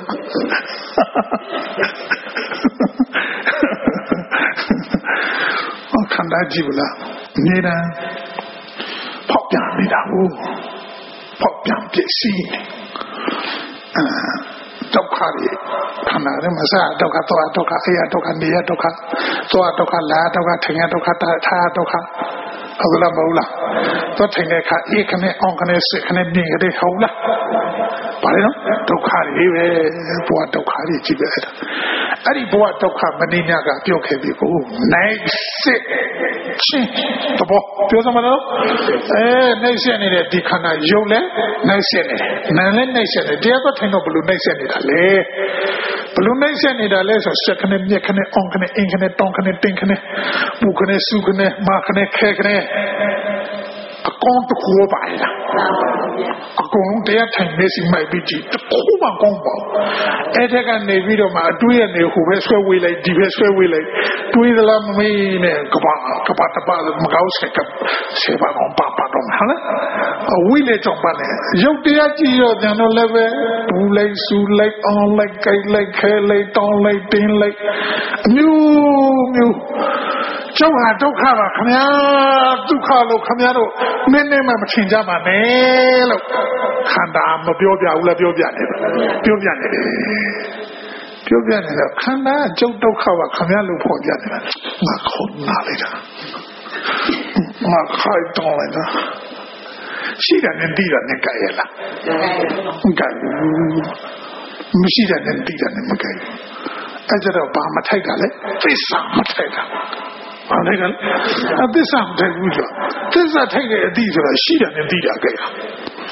Speaker 1: ခန္ဓာကြည့်ဗလားနေတာဖောက်ပြန်နေတာဟုတ်ဖောက်ပြန်ပြည့်စည်အဲဒုက္ခတွေခန္ဓာထဲမှာစားဒုက္ခတော့ဒုက္ခအေးဒုက္ခနေရဒုက္ခသွားဒုက္ခလာဒုက္ခထင်ရဒုက္ခထားဒုက္ခဟုတ်လားမဟုတ်လားသွားထင်တဲ့အခါအေးခနဲ့အောင်ခနဲ့စစ်ခနဲ့မြင်ရတဲ့ဟုတ်လားဘာလဲနော်ဒုက္ခတွေပဲဘဝဒုက္ခတွေကြည့်ပဲအဲ့ဒါအဲ့ဒီဘဝဒုက္ခမင်းများကပြောခဲ့ပြီကိုနိုင်စစ်ချင်းတော့ပြောစမလို့အဲနိုင်စစ်နေတဲ့ဒီခန္ဓာယုံလဲနိုင်စစ်နေတယ်နာမ်လဲနိုင်စစ်နေတယ်တရားတော့ထိုင်တော့ဘလို့နိုင်စစ်နေတာလဲဘလို့နိုင်စစ်နေတာလဲဆိုစက်ခနဲ့မြက်ခနဲ့အောင်ခနဲ့အင်ခနဲ့တောင်းခနဲ့တင်းခနဲ့ပူခနဲ့စုခနဲ့မာခနဲ့ခဲခနဲ့အကောင်တခုပါလားအကောင်တရားထိုင်နေစီမိုက်ပြီးကြည့်တခုမှကောင်းပါအဲ့ထက်ကနေပြီးတော့မှအတွေးရနေဟိုပဲဆွဲဝေးလိုက်ဒီပဲဆွဲဝေးလိုက်တွေးသလားမမေးနဲ့ကပါကပါတပါမကောင်းစက်ကဆေပါကောင်ပါပါတော့ဟာလားအဝိလေကြောင့်ပါလေရုပ်တရားကြည့်ရောပြန်တော့လည်းပဲဘူးလိုက်စူလိုက်အောင်လိုက်ကြိုက်လိုက်ခဲလိုက်တောင်းလိုက်တင်းလိုက်အမျိုးမျိုးကျောင်းဟာဒုက္ခပါခင်ဗျာဒုက္ခလို့ခင်ဗျားတို့နည်းနည်းမှမထင်ကြပါနဲ့လို့ခန္ဓာမပြောပြဘူးလားပြောပြနေပြောပြနေတယ်ပြောပြနေတော့ခန္ဓာကျုပ်ဒုက္ခပါခင်ဗျားလို့ဖော်ပြနေတာငါခေါ်နာလိုက်တာငါခိုက်တော့လိုက်တာရှိတယ်နဲ့တည်တယ်နဲ့ကြိုက်ရလားမကြိုက်ဘူးမရှိတယ်နဲ့တည်တယ်နဲ့မကြိုက်ဘူးအဲ့ကြတော့ဘာမထိုက်တာလဲသစ္စာမထိုက်တာဘာလဲကအသစ္စာမထိုက်ဘူးဆိုသစ္စာထိုက်တဲ့အတိဆိုတာရှိတယ်နဲ့သိတာကြိုက်တာ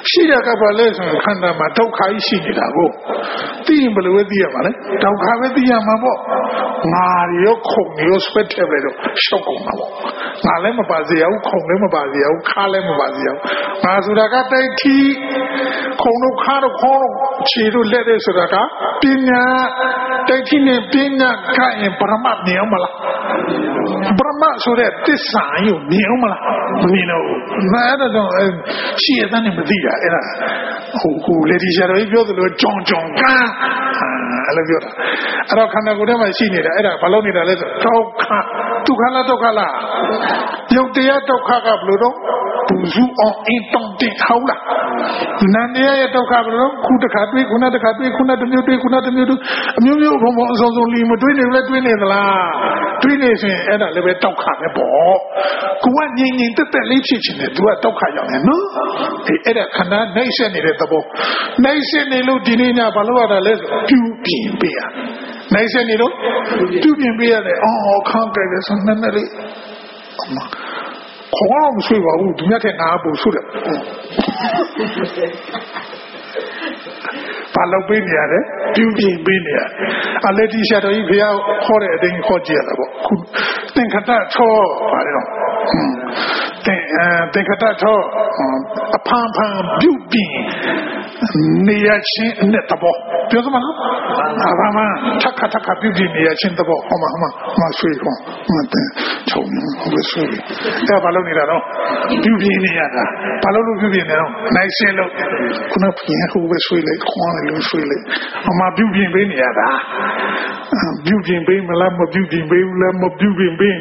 Speaker 1: ရှိရကပါလဲဆိုခန္ဓာမှာဒုက္ခကြီးရှိနေတာကိုသိရင်ဘယ်လိုပဲသိရမှာလဲဒုက္ခပဲသိရမှာပေါ့ငါရောခုံရောဆွဲထည့်ပဲတော့ရှောက်ကုန်မှာပေါ့ငါလည်းမပါစေရဘူးခုံလည်းမပါစေရဘူးခါလည်းမပါစေရဘူးငါဆိုတာကတိုက်ထီခုံတို့ခါတို့ခေါင်းခြေတို့လက်တွေဆိုတာကပညာတိုက်ထီနဲ့ပညာကရင်ပရမတ်မြင်အောင်မလားပရမတ်ဆိုတဲ့သစ္စာကိုမြင်အောင်မလားမမြင်တော့ဘူးအဲ့ဒါတော့ရှိရတဲ့မသိတာအဲ့ဒါဟိုဟိုလေဒီရှာတော်ကြီးပြောသလိုကြောင်ကြောင်ကန်းအဲ့လိုပြောတာအဲ့တော့ခန္ဓာကိုယ်ထဲမှာရှိနေတာအဲ့ဒါဘာလို့နေတာလဲဆိုဒုက္ခဒုက္ခလားဒုက္ခလားယုတ်တရားဒုက္ခကဘယ်လိုတော့ပူဇူအောင်အင်းတောင်းတင်ဟောင်းလားနန္တရားရဲ့ဒုက္ခဘယ်လိုခုတစ်ခါတွေ့ခုနတစ်ခါတွေ့ခုနတစ်မျိုးတွေ့ခုနတစ်မျိုးတွေ့အမျိုးမျိုးဘုံဘုံအစုံစုံလီမတွေ့နေလဲတွေ့နေသလားတွေ့နေဆိုရင်အဲ့ဒါလည်းပဲဒုက္ခပဲပေါ့ကိုကငြိမ်ငြိမ်တက်တက်လေးဖြစ်ချင်တယ်သူကဒုက္ခရောက်နေနော်ဒီအဲ့ဒါခန္ဓာနှိမ့်ဆက်နေတဲ့သဘောနှိမ့်ဆက်နေလို့ဒီနေ့ညဘာလို့ရတာလဲဆိုပြူပြင်ပေးရနှိမ့်ဆက်နေလို့ပြူပြင်ပေးရတယ်အော်ခန့်ကြတယ်ဆိုနည်းနည်းလေးအမခေါင်းဆွေးပါဘူးသူများတဲ့ငါပူဆွတယ်ဘာလို့ပေးနေရလဲပြူပြင်ပေးနေရအလက်တီရှာတော်ကြီးဖေခေါ်တဲ့အတိုင်းခေါ်ကြည့်ရတာပေါ့ခုသင်္ခတချောပါတယ်တော့သင်သင်္ခတချောအဖန်ဖန်ပြုပြင်နေရချင်းနဲ့တဘောပြောသမလားအဖန်ဖန်ထက်ခါထက်ခါပြုပြင်နေရချင်းတဘောဟောမှာဟောမှာမဆွေးခေါ်မတဲ့ချုံဟိုဆွေးဒါဘာလို့နေတာတော့ပြုပြင်နေရတာဘာလို့လို့ပြုပြင်နေတော့နိုင်ရှင်းလို့ခုနပြင်ဟိုပဲဆွေးလိုက်ခေါင်းလိုက်လို့ဆွေးလိုက်အမပြုပြင်ပေးနေရတာပြုပြင်ပေးမလားမပြုပြင်ပေးဘူးလားမပြုပြင်ပေး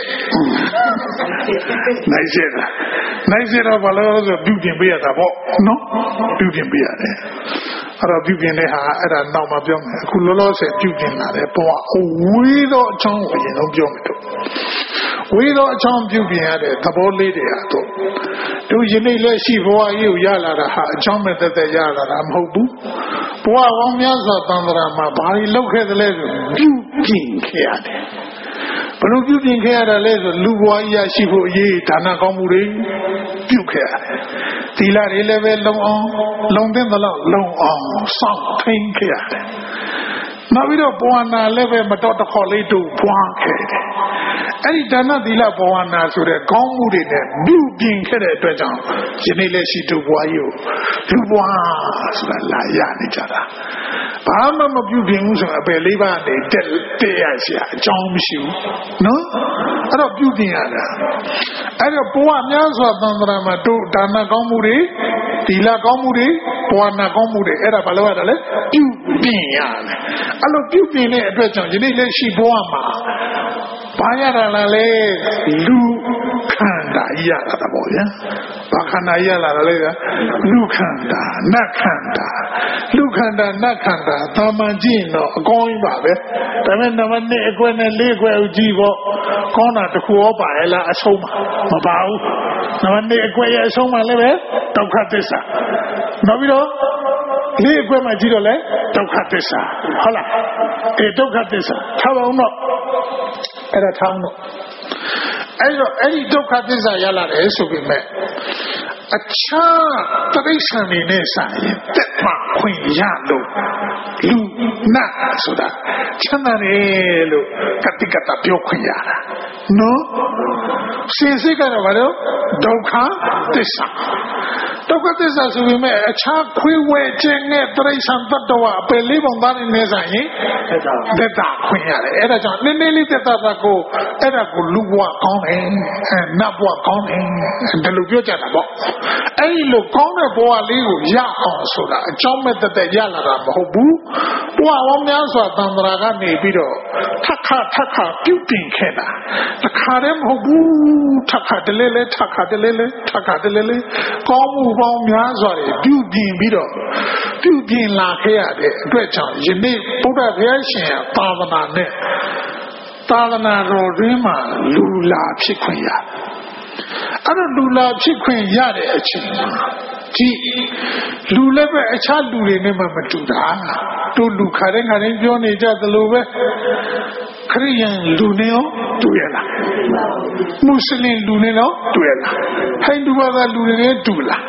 Speaker 1: နိုင်ရှင်းတာနိုင်ရှင်းတော့ဘာလို့ဆိုပြုပြင်ပေးရတာပေါ့နော်ပြုပြင်ပေးရတယ်အဲ့တော့ပြုပြင်တဲ့ဟာအဲ့ဒါနောက်မှပြောမယ်အခုလောလောဆယ်ပြုပြင်လာတယ်ပေါ့အဝေးတော့အချောင်းကိုအရင်ဆုံးပြောမယ်တော့ဝေးတော့အချောင်းပြုပြင်ရတဲ့သဘောလေးတွေဟာတော့သူယနေ့လက်ရှိဘဝကြီးကိုရလာတာဟာအချောင်းမဲ့တက်တက်ရလာတာမဟုတ်ဘူးဘဝပေါင်းများစွာတန်ត្រာမှာဘာတွေလုပ်ခဲ့သလဲဆိုပြုပြင်ခဲ့ရတယ်ဘယ်လိုပြုပြင်ခဲ့ရတာလဲဆိုလူဘဝကြီးရရှိဖို့အရေးဒါနကောင်းမှုတွေပြုခဲ့ရတယ်သီလတွေလည်းပဲလုံအောင်လုံတဲ့လောက်လုံအောင်စောင့်ထိန်ခဲ့ရတယ်နောက်ပြီးတော့ဘဝနာလည်းပဲမတော်တခေါ်လေးတို့ပွားခဲ့တယ်အဲ့ဒီဒါနသီလဘဝနာဆိုတဲ့ကောင်းမှုတွေနဲ့ပြုပြင်ခဲ့တဲ့အတွက်ကြောင့်ယနေ့လက်ရှိတို့ဘဝကြီးကိုလူဘဝဆိုတာလာရနေကြတာဘာမှမပြုပြင်ဘူးဆိုအပယ်လေးပါးနဲ့တက်တက်ရစရာအကြောင်းမရှိဘူးနော်အဲ့တော့ပြုပြင်ရတာအဲ့တော့ဘဝများစွာသံဃာမှာတို့ဒါနကောင်းမှုတွေသီလကောင်းမှုတွေဘဝနာကောင်းမှုတွေအဲ့ဒါဘာလို့ရတာလဲပြုပြင်ရတယ်အဲ့လိုပြုပြင်တဲ့အတွက်ကြောင့်ယနေ့လက်ရှိဘဝမှာဘာရတာလဲလူခန္ဓာရတာပေါ့ဗျာဘာခန္ဓာရလာတာလဲကလူခန္ဓာနတ်ခန္ဓာလူခန္ဓာနတ်ခန္ဓာသာမန်ကြည့်ရင်တော့အကောင်းကြီးပါပဲဒါပေမဲ့နံပါတ်နှစ်အကွဲနဲ့လေးအကွဲကိုကြည့်ပေါ့ကောင်းတာတစ်ခုရောပါရဲ့လားအဆုံးမပါဘူးနံပါတ်နှစ်အကွဲရဲ့အဆုံးမှလည်းပဲဒုက္ခသစ္စာနောက်ပြီးတော့လေးအကွဲမှကြည့်တော့လဲဒုက္ခသစ္စာဟုတ်လားအဲဒုက္ခသစ္စာထားပါဦးတော့အဲ့ဒါထားအောင်တော့အဲ့တော့အဲ့ဒီဒုက္ခသစ္စာရလာတယ်ဆိုပေမဲ့အခြားတရိစ္ဆာန်တွေနဲ့ဆိုင်ရင်တက်မှခွင့်ရလို့လူနတ်ဆိုတာချမ်းသာတယ်လို့ကတိကတပြောခွင့်ရတာနော်စင်စစ်ကတော့ဘာလို့ဒုက္ခသစ္စာဒုက္ခသစ္စာဆိုပေမဲ့အခြားခွေးဝဲခြင်းနဲ့တရိစ္ဆာန်တတ္တဝအပယ်လေးပုံသားတွေနဲ့ဆိုင်ရင်သက်သာခွင့်ရတယ်အဲ့ဒါကြောင့်နည်းနည်းလေးသက်သာတာကိုအဲ့ဒါကိုလူဘဝကောင်းတယ်နတ်ဘဝကောင်းတယ်ဒီလိုပြောကြတာပေါ့အဲ့ဒီလိုကောင်းတဲ့ဘဝလေးကိုရအောင်ဆိုတာအကြောင်းမဲ့တသက်ရလာတာမဟုတ်ဘူးဘဝပေါင်းများစွာတန်ត្រာကနေပြီးတော့ထပ်ခါထပ်ခါပြုပြင်ခဲ့တာတခါတည်းမဟုတ်ဘူးထပ်ခါတလဲလဲထပ်ခါတလဲလဲထပ်ခါတလဲလဲကောင်းမှုပေါင်းများစွာတွေပြုပြင်ပြီးတော့ပြုပြင်လာခဲ့ရတဲ့အတွက်ကြောင့်ယနေ့ဘုရားဘုရားရှင်ရဲ့သာသနာနဲ့သာသနာတော်တွင်မှာလူလာဖြစ်ခွင့်ရအဲ့တော့လူလာဖြစ်ခွင့်ရတဲ့အချိန်မှာဒီလူလည်းပဲအခြားလူတွေနဲ့မှမတူတာတို့လူခါတဲ့ခါတိုင်းပြောနေကြသလိုပဲခရိယန်လူနဲ့ရောတူရလားမွတ်စလင်လူနဲ့ရောတူရလားဟိန္ဒူဘာသာလူတွေနဲ့တူလား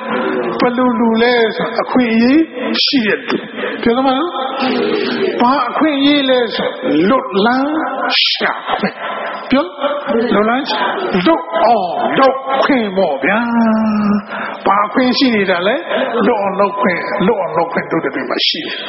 Speaker 1: ဘယ်လိုလူလဲဆိုအခွင့်အရေးရှိတဲ့လူပြောသမှာနော်ဘာအခွင့်အရေးလဲဆိုလွတ်လန်းရှာခွင့်ပြောလွတ်လန်းလွတ်အောင်လွတ်ခွင့်ပေါ့ဗျာဘာခွင့်ရှိနေတာလဲလွတ်အောင်လွတ်ခွင့်လွတ်အောင်လွတ်ခွင့်တို့တွေမှာရှိတယ်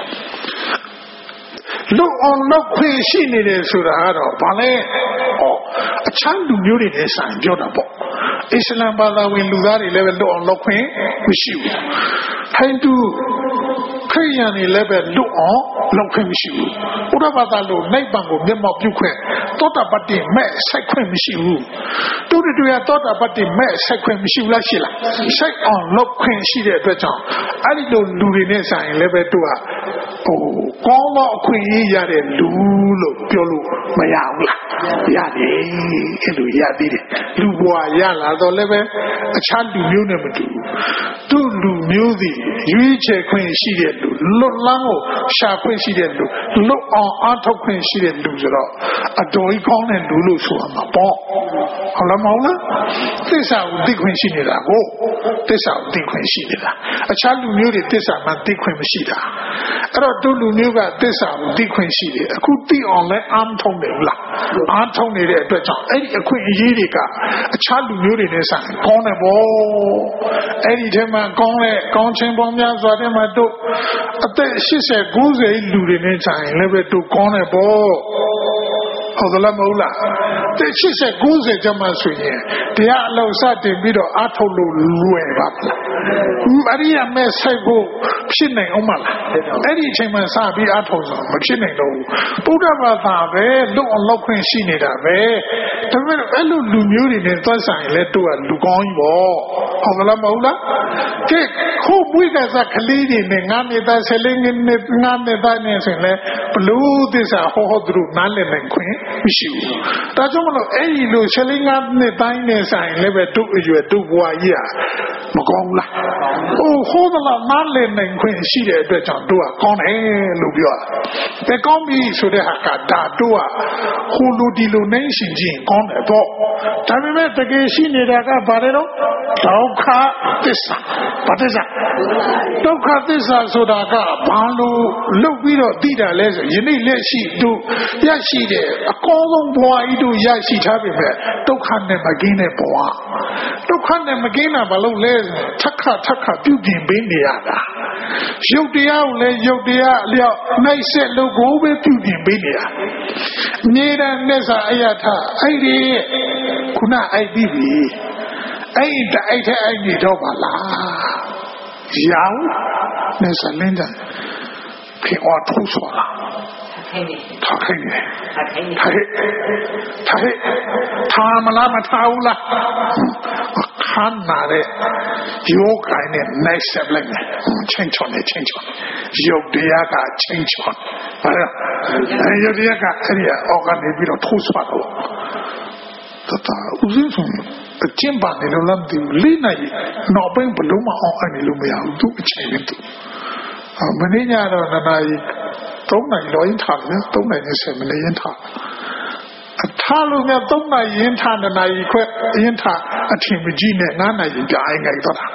Speaker 1: လွတ်အောင်လွတ်ခွင့်ရှိနေတယ်ဆိုတာကတော့ဘာလဲဩအချမ်းလူမျိုးတွေနဲ့ဆိုင်ပြောတာပေါ့အစ္စလမ်ဘာသာဝင်လူသားတွေလည်းပဲလွတ်အောင်လွတ်ခွင့်မရှိဘူးဟိန္ဒူခရစ်ယာန်တွေလည်းပဲလွတ်အောင်လွတ်ခွင့်မရှိဘူးဘုရားဘာသာလို့နိဗ္ဗာန်ကိုမျက်မှောက်ပြုခွင့်တောတာပတ္တိမဲ့ဆိုင်ခွင့်မရှိဘူးတို့တွေရတောတာပတ္တိမဲ့ဆိုင်ခွင့်မရှိဘူးလားရှိလားဆိုင်အောင်လွတ်ခွင့်ရှိတဲ့အတွက်ကြောင့်အဲ့ဒီလိုလူတွေနဲ့ဆိုင်လည်းပဲတို့ကဟိုကောင်းသောအခွင့်အရေးရတဲ့လူလို့ပြောလို့မရဘူးလားရတယ်အဲ့လိုရသေးတယ်လူဘဝရလာတော့လည်းပဲအခြားလူမျိုးနဲ့မတူဘူးတို့လူမျိုးစီရွေးချယ်ခွင့်ရှိတဲ့လူလွတ်လန်းကိုရှာခွင့်ရှိတဲ့လူလွတ်အောင်အားထုတ်ခွင့်ရှိတဲ့လူဆိုတော့အတော်ကြီးကောင်းတဲ့လူလို့ဆိုရမှာပေါ့ဟုတ်လားမဟုတ်လားသစ္စာကိုသိခွင့်ရှိနေတာကိုသစ္စာကိုသိခွင့်ရှိနေတာအခြားလူမျိုးတွေသစ္စာမှသိခွင့်မရှိတာအဲ့တော့တို့လူမျိုးကသစ္စာကိုသိခွင့်ရှိတယ်အခုသိအောင်လဲအားထုံးတယ်ဟုတ်လားအားထုံးနေတဲ့အတွက်ကြောင့်အဲ့ဒီအခွင့်အရေးတွေကအခြားလူမျိုးတွေနဲ့ဆိုင်ကောင်းတယ်ပေါ့အဲ့ဒီထဲမှာကောင်းတဲ့ကောင်းခြင်းပေါင်းများစွာတဲ့မှာတို့အသက်၈၀ ၉၀လူတွေနဲ့ဆိုင်လည်းပဲတို့ကောင်းတယ်ပေါ့ဟုတ်သလားမဟုတ်လားတဲ့၈၀ ၉၀ကျမှဆိုရင်တရားအလုံးစတင်ပြီးတော့အားထုတ်လို့လွယ်ပါလားအရိယာမဲ့ဆိုင်ဖို့ဖြစ်နိုင်အောင်မလားအဲ့ဒီအချိန်မှာစပြီးအားထုတ်ဆိုမဖြစ်နိုင်တော့ဘူးဗုဒ္ဓဘာသာပဲလွတ်အောင်လောက်ခွင့်ရှိနေတာပဲဒါပေမဲ့အဲ့လိုလူမျိုးတွေနဲ့သွားဆိုင်လဲတို့ကလူကောင်းကြီးပေါ့ဟုတ်သလားမဟုတ်လားကဲခိုးပွေးကစားကလေးတွေနဲ့ငါးနှစ်သားဆယ်လေးနှစ်ငါးနှစ်သားနဲ့ဆိုရင်လဲဘလို့သစ္စာဟောဟောသူတို့နားလည်နိုင်ခွင့်မရှိဘူးဒါကြောင့်မလို့အဲ့ဒီလိုဆယ်လေးငါးနှစ်တိုင်းနဲ့ဆိုင်လည်းပဲတို့အရွယ်တို့ဘဝကြီးอ่ะမကောင်းလားဟိုဟောသလားနားလည်နိုင်ခွင့်ရှိတဲ့အတွက်ကြောင့်တို့ကကောင်းတယ်လို့ပြောတာแต่ကောင်းပြီဆိုတဲ့ဟာကဒါတို့ကဟိုလိုဒီလိုနိုင်ရှင်ချင်းကောင်းတယ်ပေါ့ဒါပေမဲ့တကယ်ရှိနေတာကဘာလဲတော့ဒုက္ခသစ္စာဘာသစ္စာဒုက္ခသစ္စာဆိုတာကဘာလို့လုတ်ပြီးတော့သိတာလဲဆိုယနေ့လက်ရှိတို့ရရှိတဲ့အကောင်းဆုံးဘဝဤတို့ရရှိထားပြီပဲဒုက္ခနဲ့မကင်းတဲ့ဘဝဒုက္ခနဲ့မကင်းတာဘာလို့လဲထက်ခါထက်ခါပြုပြင်ပေးနေရတာရုပ်တရားကိုလည်းရုပ်တရားအလျောက်နှိုက်ဆက်လို့ကိုပဲပြုပြင်ပေးနေတာမြေတံနဲ့စာအယထအဲ့ဒီခုနအိုက်ပြီးပြီအဲ့ဒီတိုက်ထဲအိုက်နေတော့ပါလားရောင်နဲ့စလင်းတယ်ဖြစ်အောင်ထူဆိုတာထားခိုင်းတယ်ထားခိုင်းတယ်ထားခိုင်းထားမလားမထားဘူးလားခမ်းနာတဲ့ယောဂိုင်းနဲ့နိုင်ဆက်လိုက်မယ်ချင်းချောင်းနဲ့ချင်းချောင်းယုတ်တရားကချင်းချောင်းဘာလဲအဲယုတ်တရားကအဲ့ဒီအောက်ကနေပြီးတော့ထိုးဆွတ်တော့တတဦးစင်းဆုံးအကျင့်ပါနေလို့လားဒီလေးနိုင်တော့ပင်းဘလုံးမအောင်အနေလို့မရဘူးသူအချိန်နဲ့သူမင်းညတော့နာနာကြီးသုံးနိုင်လောရင်းထားတယ်သုံးနိုင်နေဆက်မနေရင်ထားအထားလို့များသုံးနိုင်ရင်ထားနာနာကြီးခွဲရင်ထားအထင်မကြီးနဲ့ငါးနိုင်ရင်ကြာအိုင်ငိုက်တော့တာ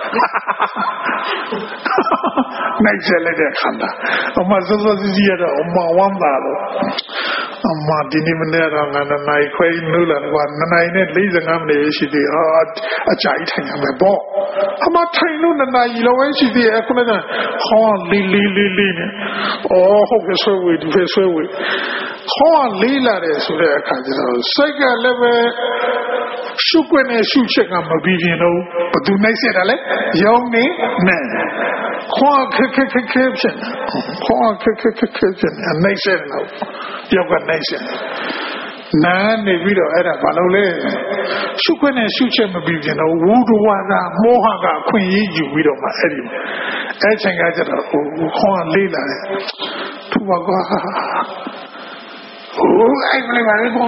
Speaker 1: နိုင်စလက်တဲ့ခန္ဓာအမစောစောကြီးရတော့အမဝမ်းပါတော့အမဒီနေ့မနေ့တော့ငါနာနာကြီးခွဲနုလာတော့နာနာကြီးနဲ့၄၅မိနစ်ရှိသေးအော်အကြာကြီးထိုင်ရမယ်ပေါ့အမထိုင်လို့နာနာကြီးလောပဲရှိသေးတယ်ခုနကဟောလီလီလီလီနဲ့အော်ဟုတ်ကဲ့ဆွဲဝေဒီဆွဲဝေဟောလေးလာတယ်ဆိုတဲ့အခါကျတော့စိတ်ကလည်းပဲရှုွက်နဲ့ရှုချက်ကမပြီးရင်တော့ဘသူနိုင်စေတာလဲယုံနေနဲ့ခေါ်ခက်ခက်ခက်ခက်ဖြစ်နေခေါ်ခက်ခက်ခက်ခက်ဖြစ်နေနိုင်စေတယ်လို့ယောက်ကနိုင်စေနာနေပြီးတော့အဲ့ဒါဘာလို့လဲရှုခွင့်နဲ့ရှုချက်မပြီးရင်တော့ဝုဒဝါဒမောဟကအခွင့်အရေးယူပြီးတော့မှအဲ့ဒီအဲ့ချိန်ကကျတော့ဟိုခေါင်းလေးလာတယ်သူကကွာဟိုအဲ့မလေးပါလေကော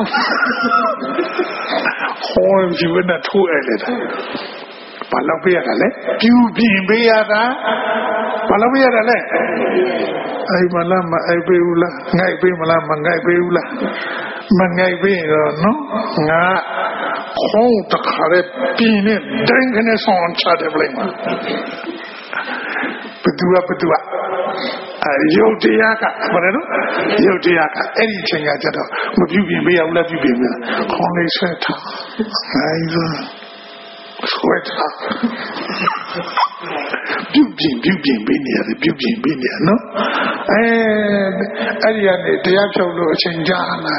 Speaker 1: ဟောဒီဝနဲ့ထိုးအဲ့လေဘာလို့ပြရတာလဲပြူပြင်ပေးရတာဘာလို့ပြရတာလဲအဲ့မလားမအဲ့ပေးဘူးလားငိုက်ပေးမလားမငိုက်ပေးဘူးလားမငိုက်ပေးတော့နော်ငါခေါင်းတခါရဲပြင်းနဲ့တိုင်းကနေဆောင်ချတယ်ပြလိုက်မှာဘသူကဘသူကအဲရုပ်တရားကဘာလဲနော်ရုပ်တရားကအဲ့ဒီအချိန်ကကြတော့မပြုပြင်ပေးအောင်လည်းပြုပြင်မယ်ခေါင်းလေးဆွဲထားအဲဒီဆွဲထားပြုပြင်ပြုပြင်ပေးနေရတယ်ပြုပြင်ပေးနေရနော်အဲအဲ့ဒီကနေတရားဖြုတ်လို့အချိန်ကြာလာ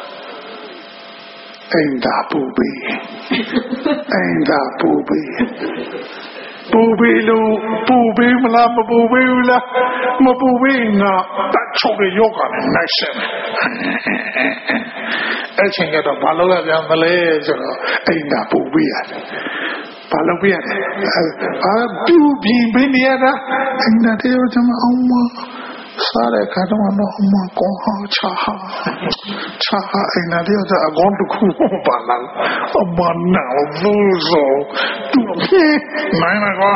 Speaker 1: အိမ်သာပူပေးအိမ်သာပူပေးပူပေးလို့ပူပေးမလားမပူပေးဘူးလားမပူပေးငါတတ်ချုပ်ရယောဂနဲ့နိုင်စမ်းအဲ့ချိန်ကတော့ဘာလို့လဲပြန်မလဲဆိုတော့အိမ်သာပူပေးရတယ်ဘာလို့ပြရတယ်အာပြူပြင်ပေးနေရတာအိမ်သာတည်းကျွန်မအောင်မစားတဲ့ခါတော့တော့အမကောင်းဟာချာဟာချာဟာအိမ်နာတည်းကအကောင်းတစ်ခုပါလာအမနာဘူးဆိုသူနိုင်မှာကော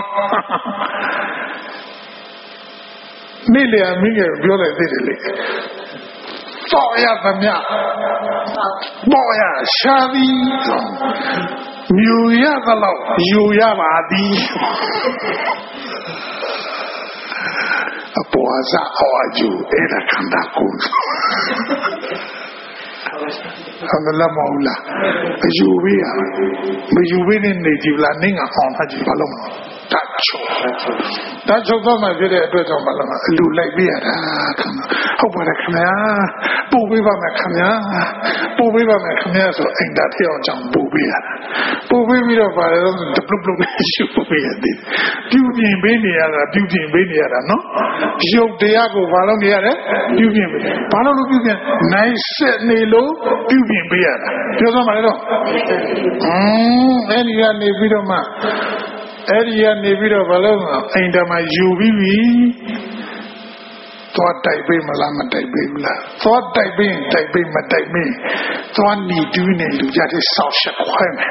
Speaker 1: နေလေအမိကပြောလိုက်သေးတယ်လေတော့ရသမျှတော့ရရှာသည်မြူရသလောက်ယူရပါသည်အပေါ်စားအော်ကျူအဲ့ဒါခန္ဓာကိုယ်အမလာမဟုတ်လားအယူပေးရမယူပေးနဲ့နေကြည့်လားနေငါအောင်ဖတ်ကြည့်ဘာလို့မလဲတတ်ချုံတတ်ချုံတော့မှဖြစ်တဲ့အတွက်ကြောင့်မလားအလူလိုက်ပေးရတာခင်ဗျဟုတ်ပါတယ်ခင်ဗျာပို့ပေးပါမယ်ခင်ဗျာပို့ပေးပါမယ်ခင်ဗျာဆိုအိမ်သားထည့်အောင်ကြောင့်ပို့ပေးရတာပို့ပေးပြီးတော့ပါတယ်တော့ဒပလုပလုရှုပေးရတယ်ပြုပြင်ပေးနေရတာပြုပြင်ပေးနေရတာနော်ရုပ်တရားကိုဘာလို့နေရတယ်ပြုပြင်ပေးဘာလို့လို့ပြုပြင်နိုင်ဆက်နေလို့ပြုပြင်ပေးရတာပြောစမ်းပါလေတော့အင်းအဲ့ဒီကနေပြီးတော့မှအဲ့ဒီကနေပြီးတော့ဘာလို့အိမ်တမှာယူပြီးပြီသွားတိုက်ပေးမလားမတိုက်ပေးဘူးလားသွားတိုက်ပေးရင်တိုက်ပေးမတိုက်ပေးသွားနီတူးနေလူကြတဲ့ဆောက်ရှက်ခွဲမယ်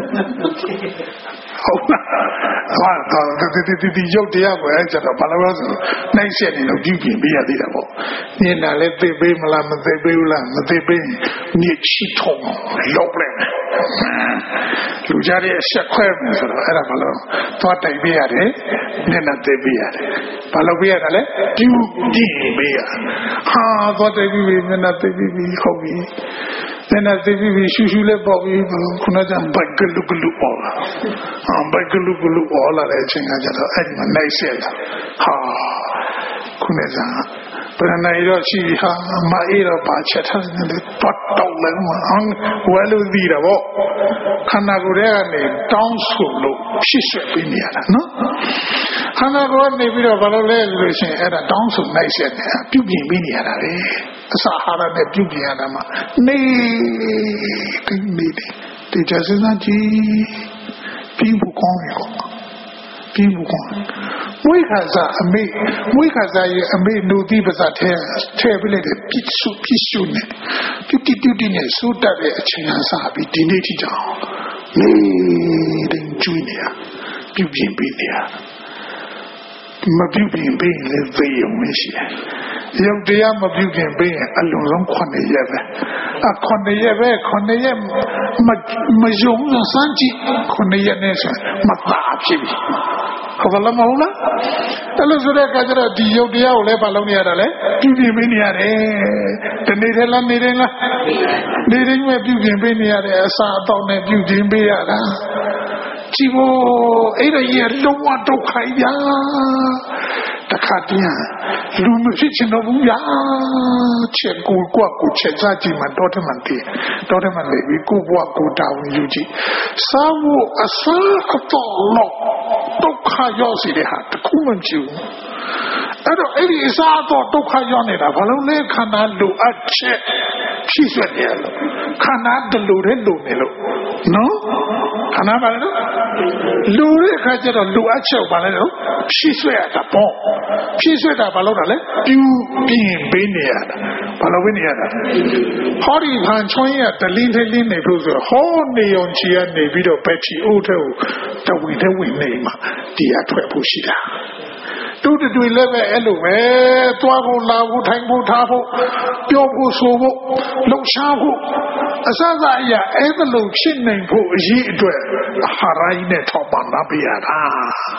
Speaker 1: ဟုတ်လားဟာတော့ဒီဒီဒီရုပ်တရားကိုအဲ့ကျတော့ဘာလို့လဲဆိုနှိုက်ဆက်နေလို့ပြုပြင်ပေးရသေးတာပေါ့ညင်တာလည်းသိပေးမလားမသိပေးဘူးလားမသိပေးညစ်ချီထုံလောက်လိုက်လူကြတဲ့ဆက်ခွဲမယ်ဆိုတော့အဲ့ဒါဘာလို့သွားတိုက်ပေးရတယ်မျက်နှာသိပေးရတယ်ဘာလို့ပေးရတာလဲပြုပြင်ပေးရဟာသွားတိုက်ပေးမျက်နှာသိပေးပြီးဟုတ်ပြီမျက်နှာသိပြီးရှူရှူလေးပေါ့ပြီးခုနကဘက်ကလူကလူပေါ့လားဟာဘက်ကလူကလူပေါ့လာတဲ့အချိန်ကကျတော့အဲ့ဒီမှာနိုင်ဆက်လာဟာခုနကပရဏိရောရှိဟာမအေးတော့ပါချက်ထားနေတယ်ပတ်တော့လည်းမအောင်ဝဲလို့သိတာပေါ့ခန္ဓာကိုယ်ထဲကနေတောင်းဆိုလို့ဖြစ်ဆွဲပေးနေရတာနော်ခန္ဓာကိုယ်ကနေပြီးတော့ဘာလို့လဲလို့ရှိရင်အဲ့ဒါတောင်းဆိုနိုင်ဆက်နေပြုပြင်ပေးနေရတာပဲအစာဟာရနဲ့ပြုပြင်ရတာမှာနေတိနေတယ်ဒီကြစစကြီးပြီးဖို့ကောင်းရောပြီးဖို့ကောင်းဝိခါစာအမေဝိခါစာရဲ့အမေလူတိပစာထဲထဲပြလိုက်တဲ့ပြစ်စုပြစ်စုနဲ့ပြုတိပြုတိနဲ့စိုးတတ်တဲ့အချိန်အစားပြီးဒီနေ့ထိကြောင်နေတယ်ကျွေးနေရပြုပြင်ပေးနေရမပြုပြင်ပေးရင်လည်းသိရုံမရှိရုပ်တရားမပြုပြင်ပေးရင်အလုံးစုံခုနှစ်ရက်ပဲအခုနှစ်ရက်ပဲခုနှစ်ရက်မမယုံစမ်းကြည့်ခုနှစ်ရက်နဲ့ဆိုမသာဖြစ်ပြီဟုတ်ပါလားမဟုတ်လားအဲ့လိုဆိုတဲ့အခါကျတော့ဒီရုပ်တရားကိုလည်းမလုပ်နေရတာလေပြုပြင်ပေးနေရတယ်ဒီနေ့တည်းလားနေတယ်လားနေတယ်မဲ့ပြုပြင်ပေးနေရတယ်အစာအသောက်နဲ့ပြုပြင်ပေးရတာကြည့်ဖို့အဲ့ဒါကြီးလုံးဝဒုက္ခကြီးတခါတည်းလူမဖြစ်ချင်တော့ဘူးဗျာချက်ကိုကွာကိုချက်စားကြည့်မှတော့တယ်မှတည်းတော့တယ်မှလည်းဒီကိုဘွားကိုတောင်းယူကြည့်စားဖို့အစားအသောက်လို့ဒုက္ခရောက်စီတဲ့ဟာတခုမှမကြည့်ဘူးအဲ့တော့အဲ့ဒီအစားအသောက်ဒုက္ခရောက်နေတာဘာလို့လဲခန္ဓာလိုအပ်ချက်ဖြစ်ဆွဲနေလို့ခန္ဓာတလူတဲ့လူနေလို့နော်ခန္ဓာပါလေနော်လူတဲ့ခါကျတော့လူအပ်ချက်ပါလေနော်ဖြစ်ဆွဲရတာပေါ့ဖြစ်ဆွဲတာဘာလို့တာလဲပြူပြင်ပေးနေရတာဘာလို့ပေးနေရတာဟောဒီဟန်ချွင်းရတလင်းထလင်းနေလို့ဆိုဟောနေုံချီကနေပြီးတော့ဘက်ချီအိုးထဲကိုတဝီထဲဝင်နေမှာဒီအထွက်ဖို့ရှိတာတူတူတွေလည်းပဲအဲ့လိုပဲသွားဖို့လာဖို့ထိုင်ဖို့ထားဖို့ပြောဖို့ဆိုဖို့လှုပ်ရှားဖို့အစစအရာအဲ့လိုဖြစ်နိုင်ဖို့အရေးအတွက်အာဟာရကြီးနဲ့ထောက်ပံ့လာပြရတာ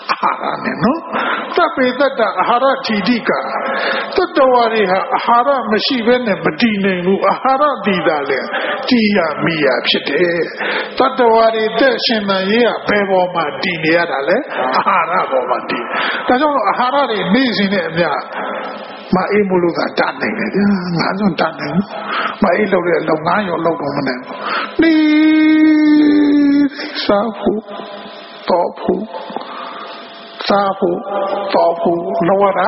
Speaker 1: ahara ne no tappe tatta ahara thidika tattawari ha ahara mashi be ne mati nain bu ahara dida le tiya miya phit de tattawari tet shin nan ye ya be bo ma ti ne ya da le ahara bo ma ti da jaw ahara de nei sin ne a mya ma ai mo lo da ta nai ne ja nga so ta nai ma ai lo de lo nga yo lo do ma ne ni sa phu to phu sa phu to phu lo da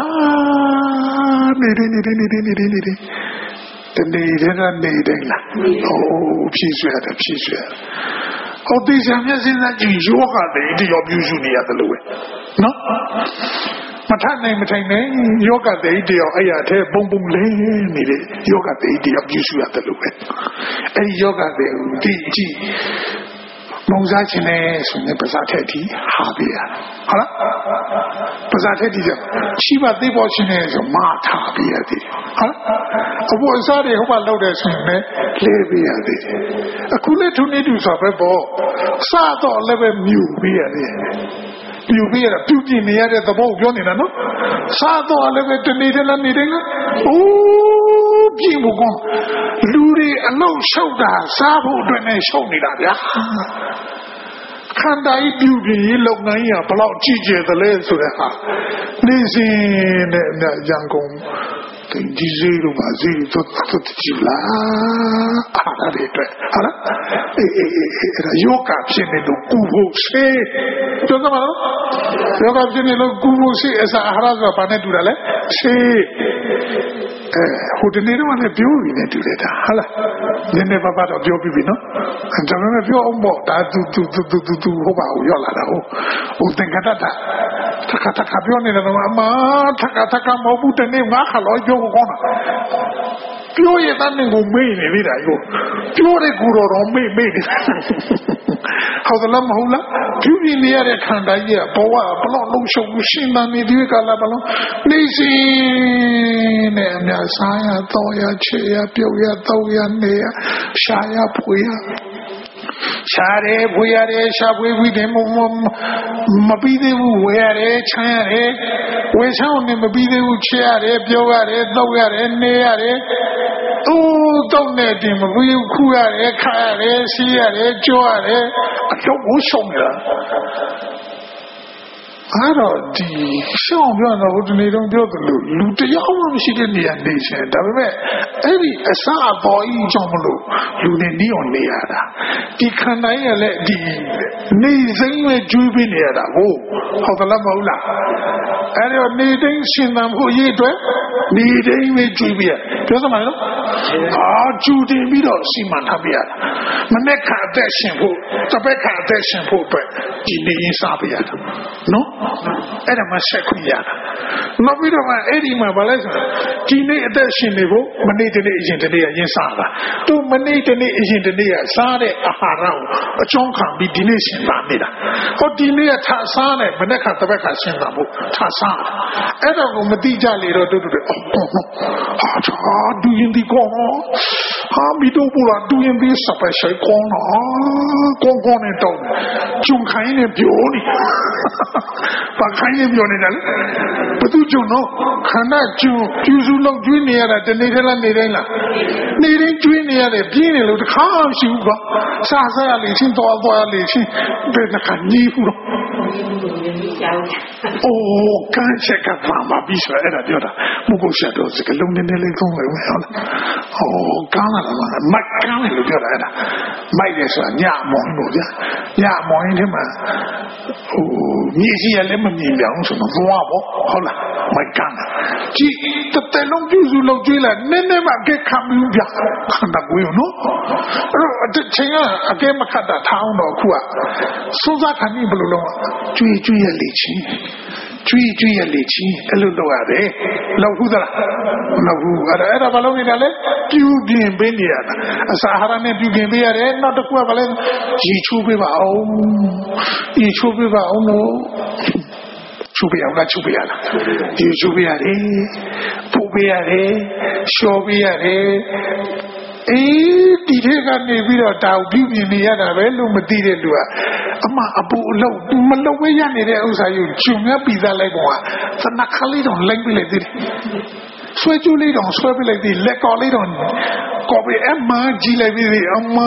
Speaker 1: ni ni ni ni ni ni ni niတနေ့တည်းကနေတိုင်းလားဟိုဖြည့်ဆွဲတယ်ဖြည့်ဆွဲဟောဒီစံမျက်စိနဲ့ကြည့်ယောဂတဲ့ဒီရောပြုစုနေရတယ်လို့ပဲနော်မထနိုင်မထိုင်နိုင်ယောဂတဲ့ဒီရောအဲ့ရတဲ့ပုံပုံလေးနေတဲ့ယောဂတဲ့ဒီရောပြုစုရတယ်လို့ပဲအဲ့ဒီယောဂတဲ့ဒီကြည့်မုံစားခြင်းနဲ့ဆိုနေပါစားတဲ့ဒီဟာပြရဟုတ်လားပါစားတဲ့ဒီကရှိပါသေးပေါ်ခြင်းနဲ့ဆိုမာထားပြရတယ်ဟုတ်လားအဖို့အစားတွေဟိုကလောက်တယ်ဆိုရင်လည်းပြရသေးတယ်အခုလည်းထုံနေတူဆိုပဲပေါ့စားတော့လည်းပဲမြူပြရတယ်ပြူပြရပြုပြနေရတဲ့သဘောပြောနေတာနော်စားတော့လည်းပဲတနေ့တည်းလားနေတယ်လားအိုးပြင်းဖို့ကောလူတွေအလုံးရှုပ်တာစားဖို့အတွက်နဲ့ရှုပ်နေတာဗျာခန္ဓာဤပြုပြင်းလုပ်ငန်းကြီးကဘလောက်ကြည့်ကျတယ်လဲဆိုတဲ့ဟာနေစဉ်နဲ့ရန်ကုန်ဒီဇီးလို့ပါဇီးတော့တော့ကြည့်လားအားရတယ်အတွက်ဟာလားအေးအေးအေးအဲ့ဒါယောဂဖြစ်နေလို့ကူဖို့ဆေးပြောသမားနော်ယောဂဖြစ်နေလို့ကူဖို့ဆေးအစားအာဟာရဆိုတာဘာနဲ့တူတာလဲဆေးအဲဟိုတနေ့တော့လည်းပြောပြီးနေတူတယ်ဒါဟာလားနည်းနည်းပါးပါတော့ပြောပြီးပြီနော်ဒါပေမဲ့ပြောအောင်ပေါ့ဒါသူသူသူသူသူသူဟိုပါရောက်လာတာဟိုဟိုသင်္ကတတာတခါတခါပြောနေတယ်တော့အမတခါတခါမဟုတ်ဘူးတနေ့ငါခါလို့ပြောကောင်းတာပြောရတဲ့နေ့ကိုမေ့နေပြီဒါယူပြောတဲ့ကူတော်တော့မေ့မေ့နေဟုတ်တယ်လားမဟုတ်လားပြုပြနေရတဲ့ခန္ဓာကြီးကဘဝဘလောက်လုံးရှုပ်ရှင်းမှနေဒီကလာဘလုံးနေစီနဲ့အများစားရတော့ရချေရပြုတ်ရတော့ရနေရရှာရဖွေရရှာရဲဖွေရတယ်ရှာဖွေပြီးတယ်မမပြီးသေးဘူးဝေရတယ်ချမ်းရတယ်ဝေချောင်းနဲ့မပြီးသေးဘူးချရတယ်ပြုတ်ရတယ်တော့ရတယ်နေရတယ်အိုးတော့နေတယ်မပြီးဘူးခူရတယ်ခါရတယ်စီးရတယ်ကြွရတယ်အတော့ကိုရှုံးနေတာအဲ့တော့ဒီရှောင်းပြောတော့ဘုဒ္ဓနေတော့ပြောတယ်လို့လူတရားမှမရှိတဲ့နေရာနေရှင်ဒါပေမဲ့အဲ့ဒီအစအပေါ်ကြီးကြောင့်မလို့လူတွေနေအောင်နေရတာဒီခန္ဓာရဲ့လည်းဒီနေစိမ့်မဲ့ကျွေးပေးနေရတာဟုတ်ဟုတ်ကလားမဟုတ်လားအဲ့တော့နေတိုင်းရှင်သန်ဖို့ရည်အတွက်နေတိုင်းပဲကျွေးပေးရပြောစမ်းပါနော်အာကျူတင်ပြီးတော့စီမံထားပေးရတာမနေ့ကအသက်ရှင်ဖို့တစ်ပတ်ကအသက်ရှင်ဖို့အတွက်ဒီနေရင်စားပေးရတာနော်အဲ့ဒါမှဆက်ခွင့်ရတာနောက်ပြီးတော့မှအဲ့ဒီမှာဗာလဲဆိုဒီနေ့အသက်ရှင်နေဖို့မနေ့တနေ့အရင်တနေ့ကရင်စားတာသူမနေ့တနေ့အရင်တနေ့ကစားတဲ့အာဟာရကိုအကျုံးခံပြီးဒီနေ့ရှင်သာနေတာဟောဒီနေ့ကထစားတယ်မနေ့ကတစ်ပတ်ကရှင်သာဖို့ထစားအဲ့တော့ကိုမတိကြလေတော့တူတူအော်ဟာသာဒူရင်ဒီကောဟာမီတို့ပူလာဒူရင်ဒီစပယ်ရှိုင်ကောနော်ကောကောနဲ့တော့ကျုံခိုင်းနေပြောနေဘာခိုင်းနေပြောနေတာလဲဘသူကျုံတော့ခန္ဓာကျုံကျူးစုလောက်ကျွေးနေရတာတနေ့တည်းလားနေတိုင်းလားနေတိုင်းကျွေးနေရတယ်ပြင်းနေလို့တခါမရှိဘူးကွာစားစားရလေချင်းတော့တော့ရလေချင်းဘယ်နှခါညီးဘူးတော့အိုးကန်ချက်ကပါမပြီးဆိုအဲ့ဒါပြောတာမဟုတ်ရှာတော့စကလုံးနည်းနည်းလေးသုံးလိုက်ဝင်ဟုတ်လားဟောကန်လာလားမကန်လို့ပြောတာအဲ့ဒါမိုက်တယ်ဆိုတာညမောင်းလို့ဗျာညမောင်းရင်ဒီမှာဟိုမြေကြီးရလည်းမမြင်ပြောင်းဆိုတော့သွားပေါ့ဟုတ်လားမိုက်ကန်ကြည့်တတဲလုံးပြုစုလုပ်ကြည့်လိုက်နည်းနည်းမှအကဲခံပြီးဗျာခန္ဓာကိုယ်ရောနော်အဲ့တော့ချင်းကအကဲမခတ်တာထောင်းတော့ခုကစိုးစားခံပြီးဘယ်လိုလုပ်ကျွေးကျွေးရလေချင်းကျွေးကျွေးရလေချင်းအဲ့လိုလုပ်ရတယ်လောက်ဘူးသလားမလောက်ဘူးအဲ့ဒါအဲ့ဒါဘာလို့နေတာလဲပြုပြင်ပေးနေရတာအစာအာဟာရနဲ့ပြုပြင်ပေးရတယ်နောက်တစ်ခုကဘာလဲကြီးချိုးပေးပါအောင်ကြီးချိုးပေးပါအောင်လို့ချိုးပေးအောင်လားချိုးပေးရလားကြီးချိုးပေးရတယ်ပို့ပေးရတယ်ရှော်ပေးရတယ်အေးဒီထက်ကနေပြီးတော့တာပြုပြင်နေရတာပဲလို့မသိတဲ့လူကအမအပူအလုံးမလုံးဝရနေတဲ့ဥစ္စာကိုဂျုံမြပြီးသားလိုက်ပေါ်ကသနခလေးတော့လိုက်ပြလိုက်သေးတယ်ဆွဲကျူးလေးတော့ဆွဲပြလိုက်သေးလက်ကော်လေးတော့ကော်ပြီးအမကြီးလိုက်ပြီးအမ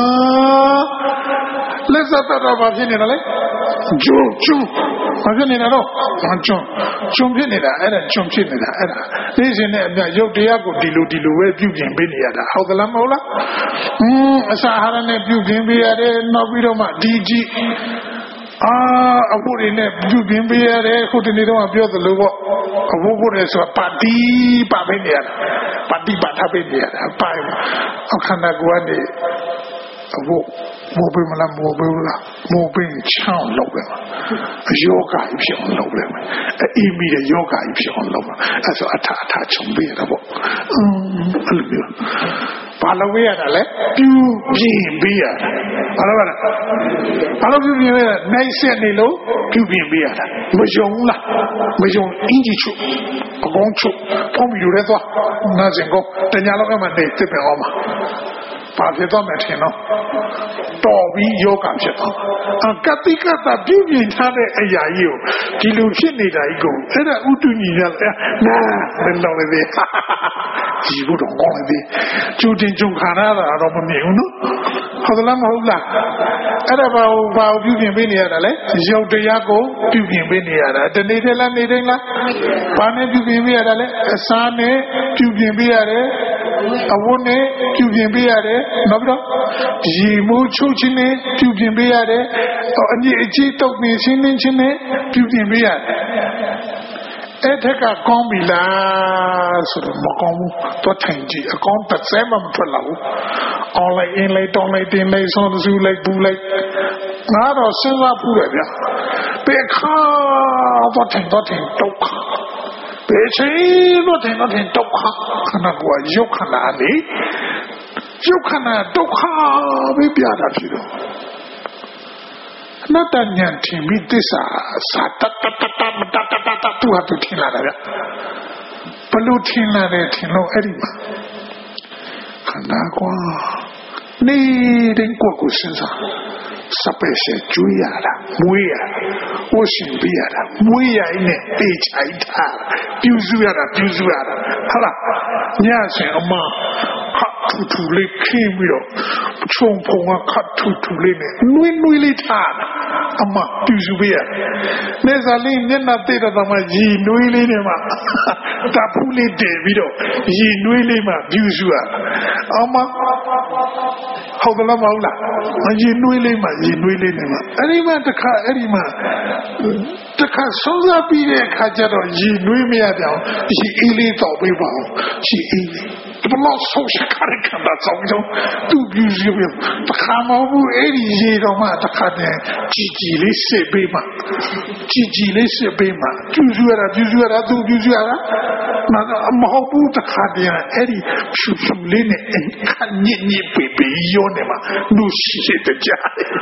Speaker 1: လက်စပ်တော့ဘာဖြစ်နေတာလဲဂျုံဂျုံဘာဖြစ်နေတာတော့ဂျုံဂျုံဖြစ်နေတာအဲ့ဒါဂျုံဖြစ်နေတာအဲ့ဒါသိစင်နဲ့အမြရုပ်တရားကိုဒီလိုဒီလိုပဲပြုပြင်ပေးနေရတာဟုတ်သလားမဟုတ်လားอืมအစာအာဟာရနဲ့ပြုပြင်ပေးရတယ်နောက်ပြီးတော့မှဒီကြီးအာအဖို့တွေနဲ့ပြုပြင်ပေးရတယ်ခုဒီနေ့တော့ပြောသလိုပေါ့အဖို့ဖို့တွေဆိုတာပါတီပါပေးနေရတာပါတီပါထားပေးနေရတာပါအခန္ဓာကိုယ်ကနေအဖို့မိုးပေးမလားမိုးပေးမလားမိုးပေးချောင်းလောက်ပဲယောဂကြီးဖြစ်အောင်လုပ်လိုက်မယ်အေးမိတဲ့ယောဂကြီးဖြစ်အောင်လုပ်မှာအဲဆိုအထာအထာချုံပေးရတာပေါ့อืมအဲ့လိုမျိုးဘာလို့ဝေးရတာလဲပြုပြင်ပေးရတာဘာလို့လဲဘာလို့ပြုပြင်ပေးရနိုင်ဆက်နေလို့ပြုပြင်ပေးရတာမယုံလားမယုံအင်ကြီးချုပ်အကောင်ချုပ်ပေါင်းယူရဲသွားနာစင်ကိုတညာလောက်ကမှနေတစ်ပင်အောင်မှာဘာဖြစ်တော့မယ်ထင်တော့တော်ပြီးယောဂဖြစ်တော့အကတိကတာပြုပြင်ထားတဲ့အရာကြီးကိုဒီလိုဖြစ်နေတာကြီးကိုအဲ့ဒါဥတုညီရလဲနာဘယ်လိုလဲဒီဘုတော့ကောင်းတယ်ကျူတင်ကျုံခါရတာတော့မမြင်ဘူးနော်ဟုတ်သလားမဟုတ်လားအဲ့ဒါဘာဘာပြုပြင်ပေးနေရတာလဲရုပ်တရားကိုပြုပြင်ပေးနေရတာတနေ့တည်းလားနေတိုင်းလားဘာနဲ့ပြုပြင်ပေးရတာလဲအစားနဲ့ပြုပြင်ပေးရတယ်အဝတ်နဲ့ပြုပြင်ပေးရတယ်နောက်ပြီးတော့ရေမိုးချုပ်ခြင်းနဲ့ပြုပြင်ပေးရတယ်အညစ်အကြေးတုပ်နေခြင်းနဲ့ခြင်းနဲ့ပြုပြင်ပေးရတယ်အဲ့ထက်ကကောင်းပြီလားဆိုတော့မကောင်းဘူးတော့ထိုင်ကြည့်အကောင်းတစ်စဲမှမထွက်လာဘူးအောင်းလိုက်အင်းလိုက်တောင်းလိုက်တင်းလိုက်ဆုံးစုလိုက်ပူလိုက်ငါတော့စဉ်းစားဖူးတယ်ဗျပေခါတော့ထိုင်တော့ထိုင်ဒုက္ခပေချီတော့ထိုင်တော့ထိုင်ဒုက္ခခဏကရုပ်ခဏလေးရုပ်ခဏဒုက္ခပဲပြတာဖြစ်တော့နတ်တညံထင်ပြီးသစ္စာစာတတတတမတတတတူဟာတူထင်လာတာဗျဘလို့ထင်လာတယ်ထင်လို့အဲ့ဒီမှာခန္ဓာကွာနေတဲ့ကိုကိုစဉ်းစားစပယ်ရှယ်ကျွေးရတာမွေးရဝှရှင်ပေးရတာမွေးရင်းနဲ့တေးချိုက်တာပြူစုရတာပြူစုရတာဟုတ်လားညစဉ်အမခတ်ထူထူလေးခင်းပြီးတော့ချုံဖုံကခတ်ထူထူလေးနဲ့နွေးနွေးလေးထားအမပြူစုပေးရနေစားလေးမျက်နှာတေးတော့မှရီနွေးလေးနဲ့မှတပူးလေးတည်ပြီးတော့ရီနွေးလေးမှပြူစုရအမဟုတ်တယ်လားမဟုတ်လားရီနွေးလေးမှရီနွေးလေးနဲ့မှအဲ့ဒီမှတခါအဲ့ဒီမှတခါဆုံးစားပြီးတဲ့အခါကျတော့ရီနွေးမရပြောင်းရီအေးလေးတော့ပေးပါအောင်ရီအေးလေးဘလို့ဆိုရှယ်ခရခတာဆောင်ကြောသူပြူစီပြတခါမဟုတ်အဲ့ဒီရေတော့မှတခါတည်းကြည်ကြည်လေးစစ်ပေးမှကြည်ကြည်လေးစစ်ပေးမှပြူစီရတာပြူစီရတာသူပြူစီရတာမဟုတ်ဘူးတခါတည်းအဲ့ဒီဖြူဖြူလေးနဲ့ခက်ညစ်ညစ်ပေးပေးရောနေမှာလူရှိတဲ့ကြား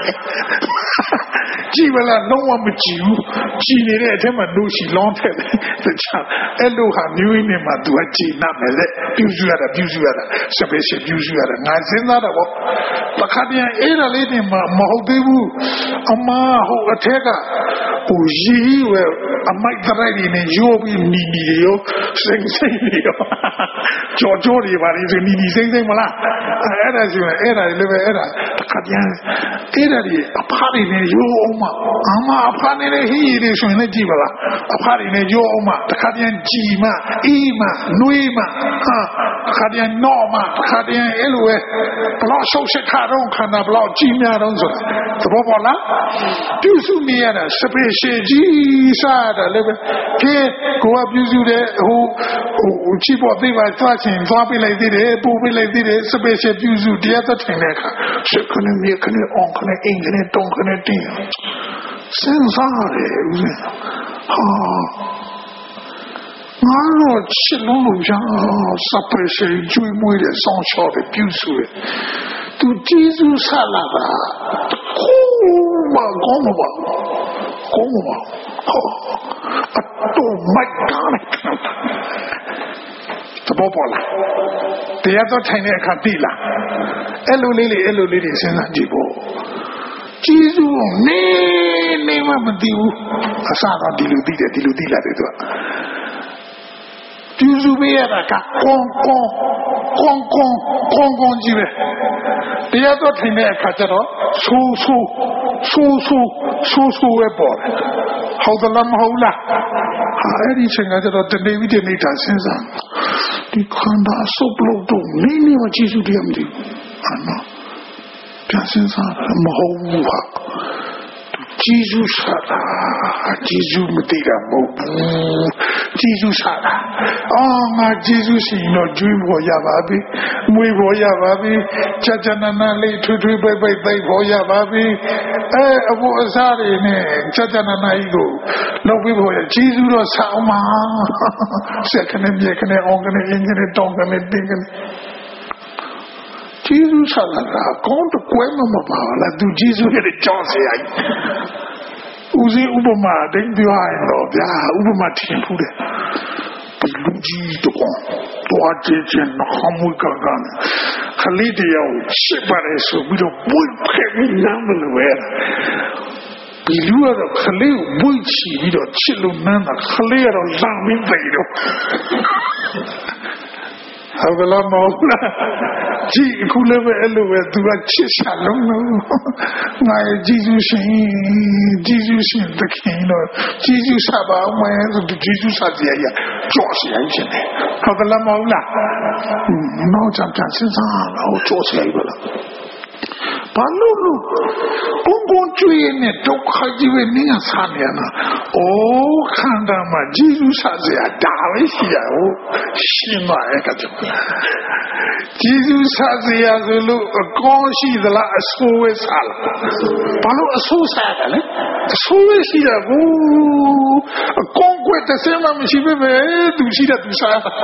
Speaker 1: ကြည်မလားလုံးဝမကြည့်ဘူးကြည်နေတဲ့အထက်မှာလူရှိလောင်းတဲ့တခြားအဲ့လိုဟာမျိုးရင်းနဲ့မှသူကကြည်နာမယ်လေပြူစီရတာပြူစီရတာစပယ်ရှယ်ပြူစီရတာငါစဉ်းစားတော့တခါတည်းအဲ့ဒါလေးတွေမှမဟုတ်သေးဘူးအမဟိုအထက်ကဟိုရီဝဲအမိုက်တရိုက်တွေနဲ့ရိုးပြီးနီနီတွေရောစိမ့်စိမ့်တွေရောကြော်ကြော်တွေပါလေဆိုနီနီစိမ့်စိမ့်မလားအဲ့ဒါဆိုရင်အဲ့ဒါလည်းပဲအဲ့ဒါတခါတည်းအဲ့ဒါတွေအဖားတွေနဲ့ရိုးအောင်မှအမအဖားနဲ့ဟီးတွေဆိုရင်လည်းကြည့်ပါလားအဖားတွေနဲ့ရိုးအောင်မှတခါတည်းကြည်မှအေးမှနွေးမှဟာတခါတည်းနော့မှတခါတည်းအဲ့လိုပဲဘလောက်ရှုပ်ရှက်ခါတော့ခန္ဓာဘလောက်ကြီးများတော့ဆိုတာသဘောပေါက်လားပြုစုနေရတာစပယ်ရှယ်ကြီးစားတာလည်းပဲကဲကိုကပြုစုတဲ့ဟိုဟိုချိပေါ်သိပါသွားချင်းသွားပြလိုက်သေးတယ်ပို့ပြလိုက်သေးတယ်စပယ်ရှယ်ပြုစုတရားသက်ထင်တဲ့အခါစခဏမြေခဏအောင်ခဏအင်္ဂလိပ်တုံးခဏတင်းစဉ်းစားတယ်ဦးဇင်းဟာငါတို့ချစ်လုံးလို့ရစပယ်ရှယ်ကျွေးမွေးတဲ့ဆောင်းချော်တဲ့ပြုစုတဲ့သူကျေးဇူးဆလာတာဟိုးမကောင်းမပါကောင်းမပါဟောအတော့မိုက်ကားလိုက်သဘောပေါက်လားတရားတော်ထိုင်တဲ့အခါသိလားအဲ့လိုလေးလေးအဲ့လိုလေးတွေစဉ်းစားကြည့်ဖို့ကျေးဇူးကိုနေနေမှမသိဘူးအစတော့ဒီလိုသိတယ်ဒီလိုသိလာတယ်သူကကျေးဇူးပေးရတာကကွန်ကွန်ကွန်ကွန်ကွန်ကွန်ကြီးပဲတရားတော်ထိုင်တဲ့အခါကျတော့ဆူဆူဆူဆူဆူဆူပဲပေါ်တယ်ဟုတ်သလားမဟုတ်လားအဲ့ဒီချိန်ကကျတော့တနေ့ပြီးတနေ့တာစဉ်းစားဒီခန္ဓာစုပ်လို့တော့နေနေမှကျေးဇူးတရားမသိဘူးအဲ့နော်ပြန်စဉ်းစားမဟုတ်ဘူးဟာကျေးဇူးစားတာကျေးဇူးမသိတာမဟုတ်ဘူးကျေးဇူးစားတာအော်ငါကျေးဇူးရှင်တော့ကျွေးဖို့ရပါပြီမွေးဖို့ရပါပြီချာချာနာနာလေးထွေးထွေးပိတ်ပိတ်သိဖို့ရပါပြီအဲအဖို့အစားတွေနဲ့ချာချာနာနာကြီးကိုလုပ်ပြီးဖို့ရကျေးဇူးတော့ဆောင်းပါဆက်ကနေမြေကနေအောင်ကနေအင်းကနေတောင်းကနေတင်းကနေကျေးဇူးဆလာတာကောင်းတကွဲမမပါလားသူကျေးဇူးရဲ့ကြောင်းစရာကြီးဦးစီးဥပမာတင်ပြောရရင်တော့ဗျာဥပမာထင်ဖူးတယ်လူကြီးတော့တော့ကြည့်ချင်နှဟမွေကကန်ခလေးတယောက်ရှစ်ပါတယ်ဆိုပြီးတော့ပွင့်ခဲ့ပြီးနားမလို့ပဲဒီလူကတော့ခလေးကိုပွင့်ချီပြီးတော့ချစ်လို့နမ်းတာခလေးကတော့လမ်းပြီးပြေတော့ဟုတ်ကဲ့လားမဟုတ်လားကြည့်အခုလည်းပဲအဲ့လိုပဲသူကချစ်ရှာလုံးလို့ငါရဲ့ဂျေဇုရှင်ဂျေဇုရှင်တခင်တော့ဂျေဇုဆပါမယ်ဆိုဂျေဇုဆစရာကြီးကြောက်စရာကြီးတယ်ဟုတ်ကဲ့လားမဟုတ်လားနောက်ကြပြန်စဉ်းစားတော့ကြောက်စရာကြီးပါလားဘာလို့လို့ဘုံဘုံကျွေးနဲ့ဒုက္ခကြီးပဲနင်းစားနေရတာ။အိုးခန္ဓာမှာဂျေဇုစားစရာဒါပဲရှိရဟုတ်ရှင်းပါရဲ့ကကြော။ဂျေဇုစားစရာဆိုလို့အကောင်းရှိသလားအဆိုးဝဲစားလား။ဘာလို့အဆိုးစားတယ်လဲ။အဆိုးဝဲရှိရဘူး။အကောင်းကွက်တစ်စင်းမှမရှိပဲပဲသူရှိတဲ့သူစားတာ။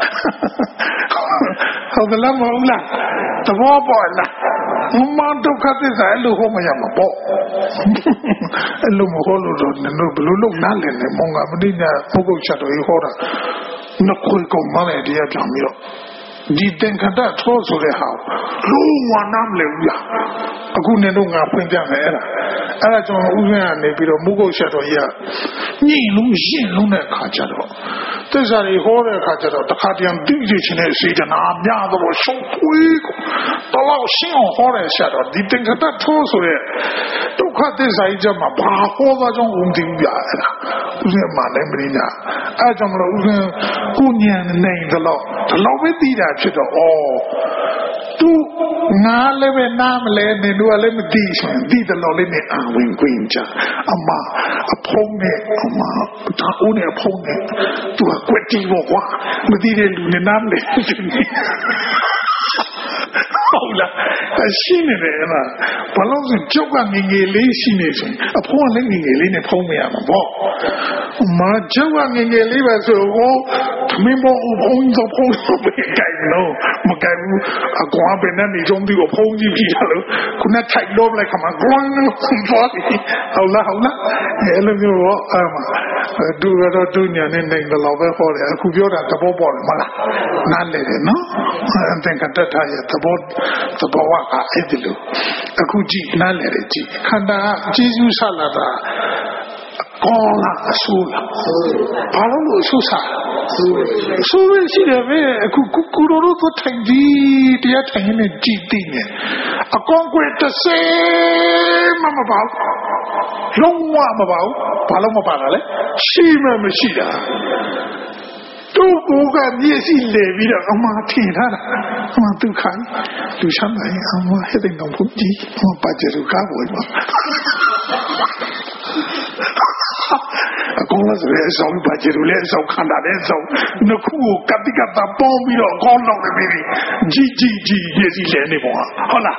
Speaker 1: ဟုတ်ကဲ့လားမဟုတ်လား။သဘောပေါက်လား။မဒုက္ခသစ္စာအဲ့လိုဟောမရမှာပေါ့အဲ့လိုမဟောလို့တော့ဘယ်လိုလုပ်နားလည်လဲမောင်ကမတိညာပုဂ္ဂိုလ်ချက်တော်ဟောတာနှခွေကောင်မလည်းတရားပြောင်းပြီးတော့ဒီသင်္ခတထောဆိုတဲ့ဟာလုံးဝနားမလည်ဘူးလားအခုနေတော့ငါဖွင့်ပြမယ်အဲ့ဒါအဲ့ဒါကျွန်တော်ဥစဉ်ကနေပြီးတော့မုဂုတ်ချက်တော်ကြီးကညှိလုံးရှင်းလုံးတဲ့အခါကျတော့သစ္စာတွေဟောတဲ့အခါကျတော့တခါတည်းသိသိချင်းနဲ့စေတနာများတော့ရှုံးထွေးတော့ရှင်းအောင်ဟောတဲ့ချက်တော့ဒီသင်္ခတထောဆိုတဲ့ဒုက္ခသစ္စာကြီးကျမှဘာဟောသွားကြောင်းဦးသိဘူးပြအဲ့ဒါဥစဉ်မှလည်းမရင်းညာအဲ့ကြောင့်မလို့ဥစဉ်ကိုညံနေတယ်လို့ဒီလောက်ပဲသိတာဖြစ်တော့ဩသူငါလည်းပဲနားမလဲနေတို့ကလည်းမသိဆိုရင်သိတယ်လို့လည်းနေအဝင်ခွင့်ကြအမအဖုံးနဲ့အမတာဦးနဲ့အဖုံးနဲ့သူကကွက်တီးပေါ့ကွာမသိတဲ့လူနဲ့နားမလဲဟုတ်လားရှိနေတယ်အဲ့ဒါဘာလို့ဆိုကြောက်ကငငယ်လေးရှိနေဆိုအဖိုးကလည်းငငယ်လေးနဲ့ဖုံးမရမှာပေါ့မကြောက်ကငငယ်လေးပဲဆိုဟိုမင်းဘောဖုံးတော့ဖုံးတော့ပဲကြိုင်လို့မကြိုင်ဘူးအကွာပဲနဲ့နေကြုံပြီးတော့ဖုံးကြည့်ကြည့်လို့ခုနထိုက်တော့လိုက်ခါမှာဂွန်းလို့ပေါ့ဟုတ်လားဟုတ်လားအဲ့လိုမျိုးပေါ့အဲ့မှာသူကတော့သူညာနဲ့နေတယ်လို့ပဲဟောတယ်အခုပြောတာသဘောပေါက်တယ်မလားနားလေတယ်နော်အသင်္ကတ္တထားရဲ့သဘောသဘောကအဲ့ဒီလိုအခုကြည့်နားလေတယ်ကြည့်ခန္ဓာကျေးဇူးဆလာတာကောင်းလားအဆိုးလားဘာလို့လို့အဆိုးစားဆိုးရရှိတယ်ပဲအခုကုကုရိုးတို့ထိုင်ပြီးတရားထိုင်နေကြည့်သိနေအကောင်းကွယ်တစ်စဲမမပါလုံးဝမပါဘူးဘာလို့မပါတာလဲရှိမှမရှိတာသူ့ကိုကမျက်စိလဲပြီးတော့အမှထင်ထားတာအမှသူခိုင်းလူချမ်းသာရင်အမှဟဲ့တဲ့ကောင်ဖုတ်ကြီးအမှပါကြရကားပေါ်မှာအကောင်လည်းဆိုရဲအဆောင်ပါကြရလဲအဆောင်ခန္ဓာလည်းအဆောင်နှစ်ခုကိုကတိကတာပေါင်းပြီးတော့အကောင်လောက်နေပြီကြီးကြီးကြီးမျက်စိလဲနေပေါ့ဟုတ်လား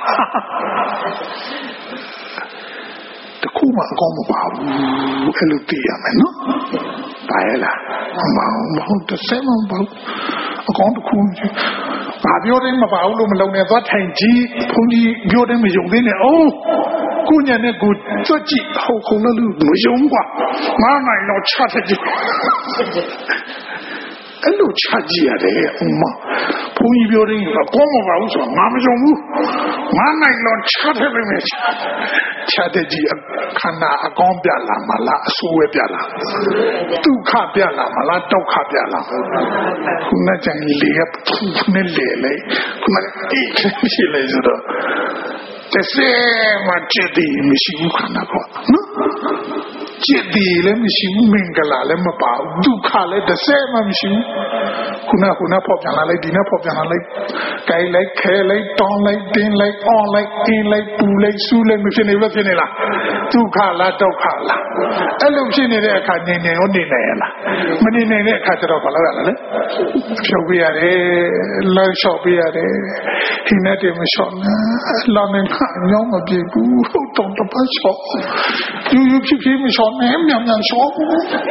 Speaker 1: တခုမှအကောင်မပါဘူးအဲ့လိုသိရမယ်နော်ပါရလားမမဟုတ်တဲ့ဆဲမပေါ့အကောင်တခုဘာပြောတယ်မပါဘူးလို့မလုံနဲ့သွားထိုင်ကြည့်ဘုန်းကြီးပြောတယ်မယုံသေးနဲ့အိုးကိုညာနဲ့ကိုကြွကြည့်ဟောခုံလို့မယုံกว่าငါနိုင်တော့ချတ်တယ်အဲ့လိုချကြည့်ရတယ်ဥမာဘုန်းကြီးပြောတယ်ကောင်းမပါဘူးဆိုတော့ငါမယုံဘူးငါနိုင်တော့ချတယ်ပဲမယ်ချတဲ့ကြည့်ခန္ဓာအကောင်းပြလာမလားအဆိုးဝဲပြလာဒုက္ခပြလာမလားဒုက္ခပြလာခုနကကြင်လေကနဲ့လေလေခုနကအေးရှိလေဆိုတော့တစ်စဲမှจิตဒီမရှိဘူးခန္ဓာကောနော်จิตဒီလည်းမရှိဘူးမင်္ဂလာလည်းမပါဘူးဒုက္ခလည်းတစ်စဲမှမရှိဘူးခုနခုနပေါ်ပြန်လာလိုက်ဒီနေ့ပေါ်ပြန်လာလိုက်ကြိုင်လိုက်ခဲလိုက်တောင်းလိုက်တင်းလိုက်အောင်းလိုက်အင်းလိုက်ပူလိုက်ဆူလိုက်မဖြစ်နေဘူးဖြစ်နေလားဒုက္ခလားဒုက္ခလားအဲ့လိုဖြစ်နေတဲ့အခါငြိမ်ငြိမ်ရောနေနိုင်ရလားမနေနိုင်တဲ့အခါကျတော့ဘာလုပ်ရလဲဖြုတ်ပြရတယ်လှမ်းလျှော့ပြရတယ်ဒီနေ့တည်းမလျှော့နဲ့လာမင်းကညောင်းမပြေဘူးဟုတ်တော့တပတ်လျှော့ယူယူဖြစ်ဖြစ်မလျှော့နဲ့မြန်မြန်လျှော့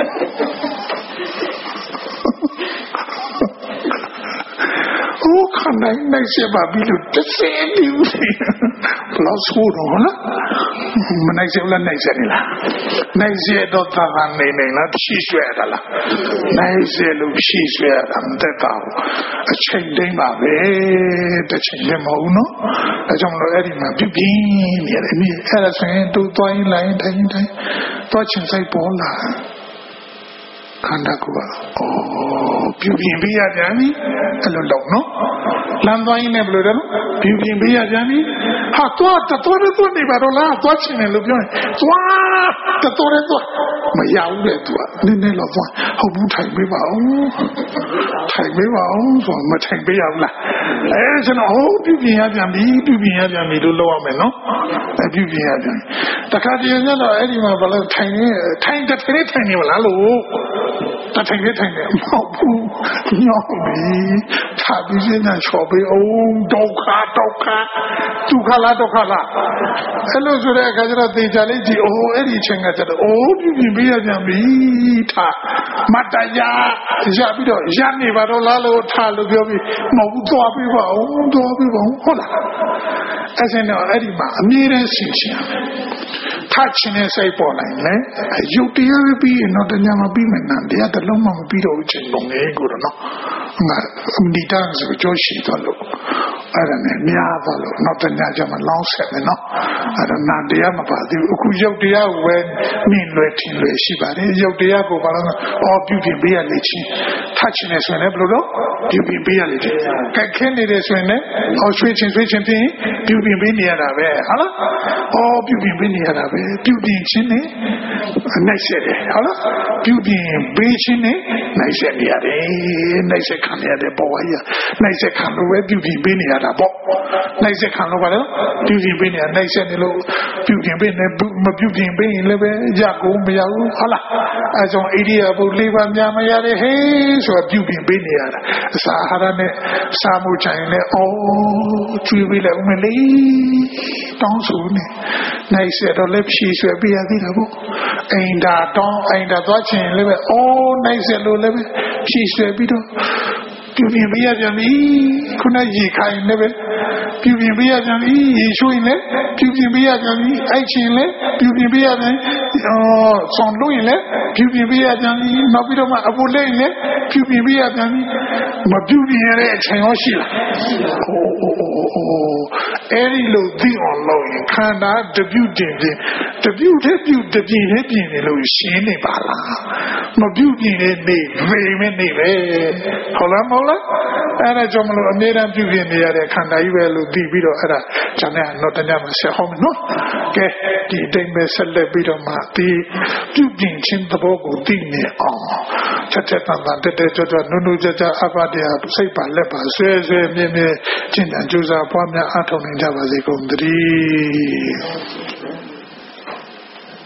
Speaker 1: โอ้ခန္ဓာနိုင်စေပါပြီလို့တစ်စဲနေဦးဘလောက်ဆိုးတော့လားမနိုင်စေလားနိုင်စေနေလားနိုင်စေတော့သာနေနေလားဖြည့်ဆွဲတာလားနိုင်စေလို့ဖြည့်ဆွဲတာမတက်တော့အချိန်တိုင်းပါပဲတစ်ချိန်လည်းမဟုတ်နော်အဲကြောင့်မလို့အဲ့ဒီမှာပြပြင်းနေတယ်ဒီအဲ့ဒါဆိုရင်တူသွားရင်လိုက်တိုင်းတိုင်းသွားချင်စိတ်ပေါ်လာခန္ဓာကိုယ်ကအော်ပြပြင်းပေးရပြန်ပြီအဲ့လိုတော့နော်လမ်းသွားရင်လည်းဘယ်လိုလဲပြပြင်းပေးရပြန်ပြီဟာသွားတော်တော်တော်နေပါတော့လားသွားချင်တယ်လို့ပြောရင်သွားတော်တော်တော်မရဘူးလေသူကနည်းနည်းတော့သွားဟုတ်ဘူးထိုင်ပေးပါဦးထိုင်ပေးပါဦးဆိုမထိုင်ပေးရဘူးလားအဲကျွန်တော်ဟုတ်ပြပြင်းရပြန်ပြီပြပြင်းရပြန်ပြီလို့လောက်ရမယ်နော်အဲပြပြင်းရပြန်တခါတည်းကျတော့အဲ့ဒီမှာဘယ်လိုထိုင်နေထိုင်တဲ့ထိုင်ထိုင်နေမလားလို့တထိုင်နေထိုင်နေမဟုတ်ဘူးညောင်းပြီသာပြီးစင်းနဲ့ချော်ပေးအောင်ဒုက္ခဒုက္ခဒုက္ခလားဒုက္ခလားအဲ့လိုဆိုတဲ့အခါကျတော့သိကြလိုက်ကြည့်အိုးအဲ့ဒီအချိန်ကကျတော့အိုးပြပြပေးရပြန်ပြီထားမတရရပြီးတော့ရနေပါတော့လားလို့ထားလို့ပြောပြီးမဟုတ်ဘူးသွားပေးပါအောင်သွားပေးပါအောင်ဟုတ်လားအဲ့ဒါတော့အဲ့ဒီမှာအမြဲတမ်းရှင်းရှင်းထချင်တဲ့စိတ်ပေါ်နိုင်လေရုပ်တရားပြီးရင်တော့တရားမပြီးမှန်းတရားတစ်လုံးမှမပြီးတော့ဘူးချိန်ပုံလေးကိုတော့နော်ငါအမိတန်းဆိုကြောရှိတော့လို့အဲ့ဒါနဲ့များသွားလို့တော့တရားကြမှာလောင်းဆက်မယ်နော်အဲ့ဒါနာတရားမပါသေးဘူးအခုရုပ်တရားကိုပဲမြင်လွယ်ထင်လွယ်ရှိပါတယ်ရုပ်တရားကိုဘာလို့အော်ပြုပြင်ပေးရလေချင်းထချင်နေဆိုရင်လည်းဘယ်လိုတော့ပြုပြင်ပေးရလေချင်းကြက်ခင်းနေတယ်ဆိုရင်လည်းအော်ဆွေးချင်းဆွေးချင်းပြင်ပြုပြင်ပေးနေရတာပဲဟုတ်လားအော်ပြုပြင်ပေးနေရတာပဲပြုပြင်ခြင်းနဲ့နိုင်ဆက်တယ်ဟုတ်လားပြုပြင်ပေးခြင်းနဲ့နိုင်ဆက်နေရတယ်နိုင်ဆက်ခံရတယ်ပေါ်ဝါကြီးနိုင်ဆက်ခံလို့ပဲပြုပြင်ပေးနေရတာပေါ့နိုင်ဆက်ခံလို့ပါလေပြုပြင်ပေးနေရနိုင်ဆက်နေလို့ပြုပြင်ပေးနေမပြုပြင်ပေးရင်လည်းပဲရကုန်မရဘူးဟုတ်လားအဲကြောင့်အိဒီယာဘုလေးပါများမရတဲ့ဟေးဆိုတော့ပြုပြင်ပေးနေရတာအစာအာဟာရနဲ့စားမှုချိုင်နဲ့အော်ကျွေးပေးလိုက်ဦးမလေးတောင်းဆိုနေနိုင်ဆက်တော့လည်းဖြည့်ဆွဲပေးရသေးတာပေါ့အိမ်သာတောင်းအိမ်သာသွားချင်လည်းပဲအော်နိုင်ဆက်လို့လည်းပဲဖြည့်ဆွဲပြီးတော့ပြုပြင်ပေးရပြန်ပြီခုနရေခိုင်လည်းပဲပြုပြင်ပေးရပြန်ပြီရေရွှေ့လည်းပြုပြင်ပေးရပြန်ပြီအိုက်ချင်လည်းပြုပြင်ပေးရပြန်အော်ဆောင်းလို့ရင်လည်းပြုပြင်ပေးရပြန်ပြီနောက်ပြီးတော့မှအပူလေးလည်းပြုပြင်ပေးရပြန်ပြီမပြုပြင်ရတဲ့အချိန်ရောရှိလားအိုးအိုးအိုးအဲ့ဒီလိုသိအောင်လုပ်ရင်ခန္ဓာတပြုတ်တင်ပြင်တပြုတ်တဲ့ပြုတ်တပြင်းနဲ့ပြင်နေလို့ရှင်းနေပါလားမပြုတ်ပြင်နေနေမေမဲနေပဲဟုတ်လားမဟုတ်လားအဲ့ဒါကြောင့်မလို့အမြဲတမ်းပြုတ်ပြင်နေရတဲ့ခန္ဓာကြီးပဲလို့သိပြီးတော့အဲ့ဒါဂျာနဲ့တော့တရားမှာဆက်ဟောမယ်နော်ကဲဒီအတိုင်းပဲဆက်လက်ပြီးတော့မှဒီပြုတ်ပြင်ခြင်းသဘောကိုသိနေအောင်ချက်ချက်တန်တန်တက်တက်ကြွကြွနုနုကြကြအပတရားစိတ်ပါလက်ပါဆွဲဆွဲမြဲမြဲကျင့်ကြံကြိုးစားပွားများအားထုတ်နိုင်ကြပါစေကုန်သတ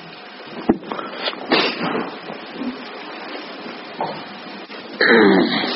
Speaker 1: ည်း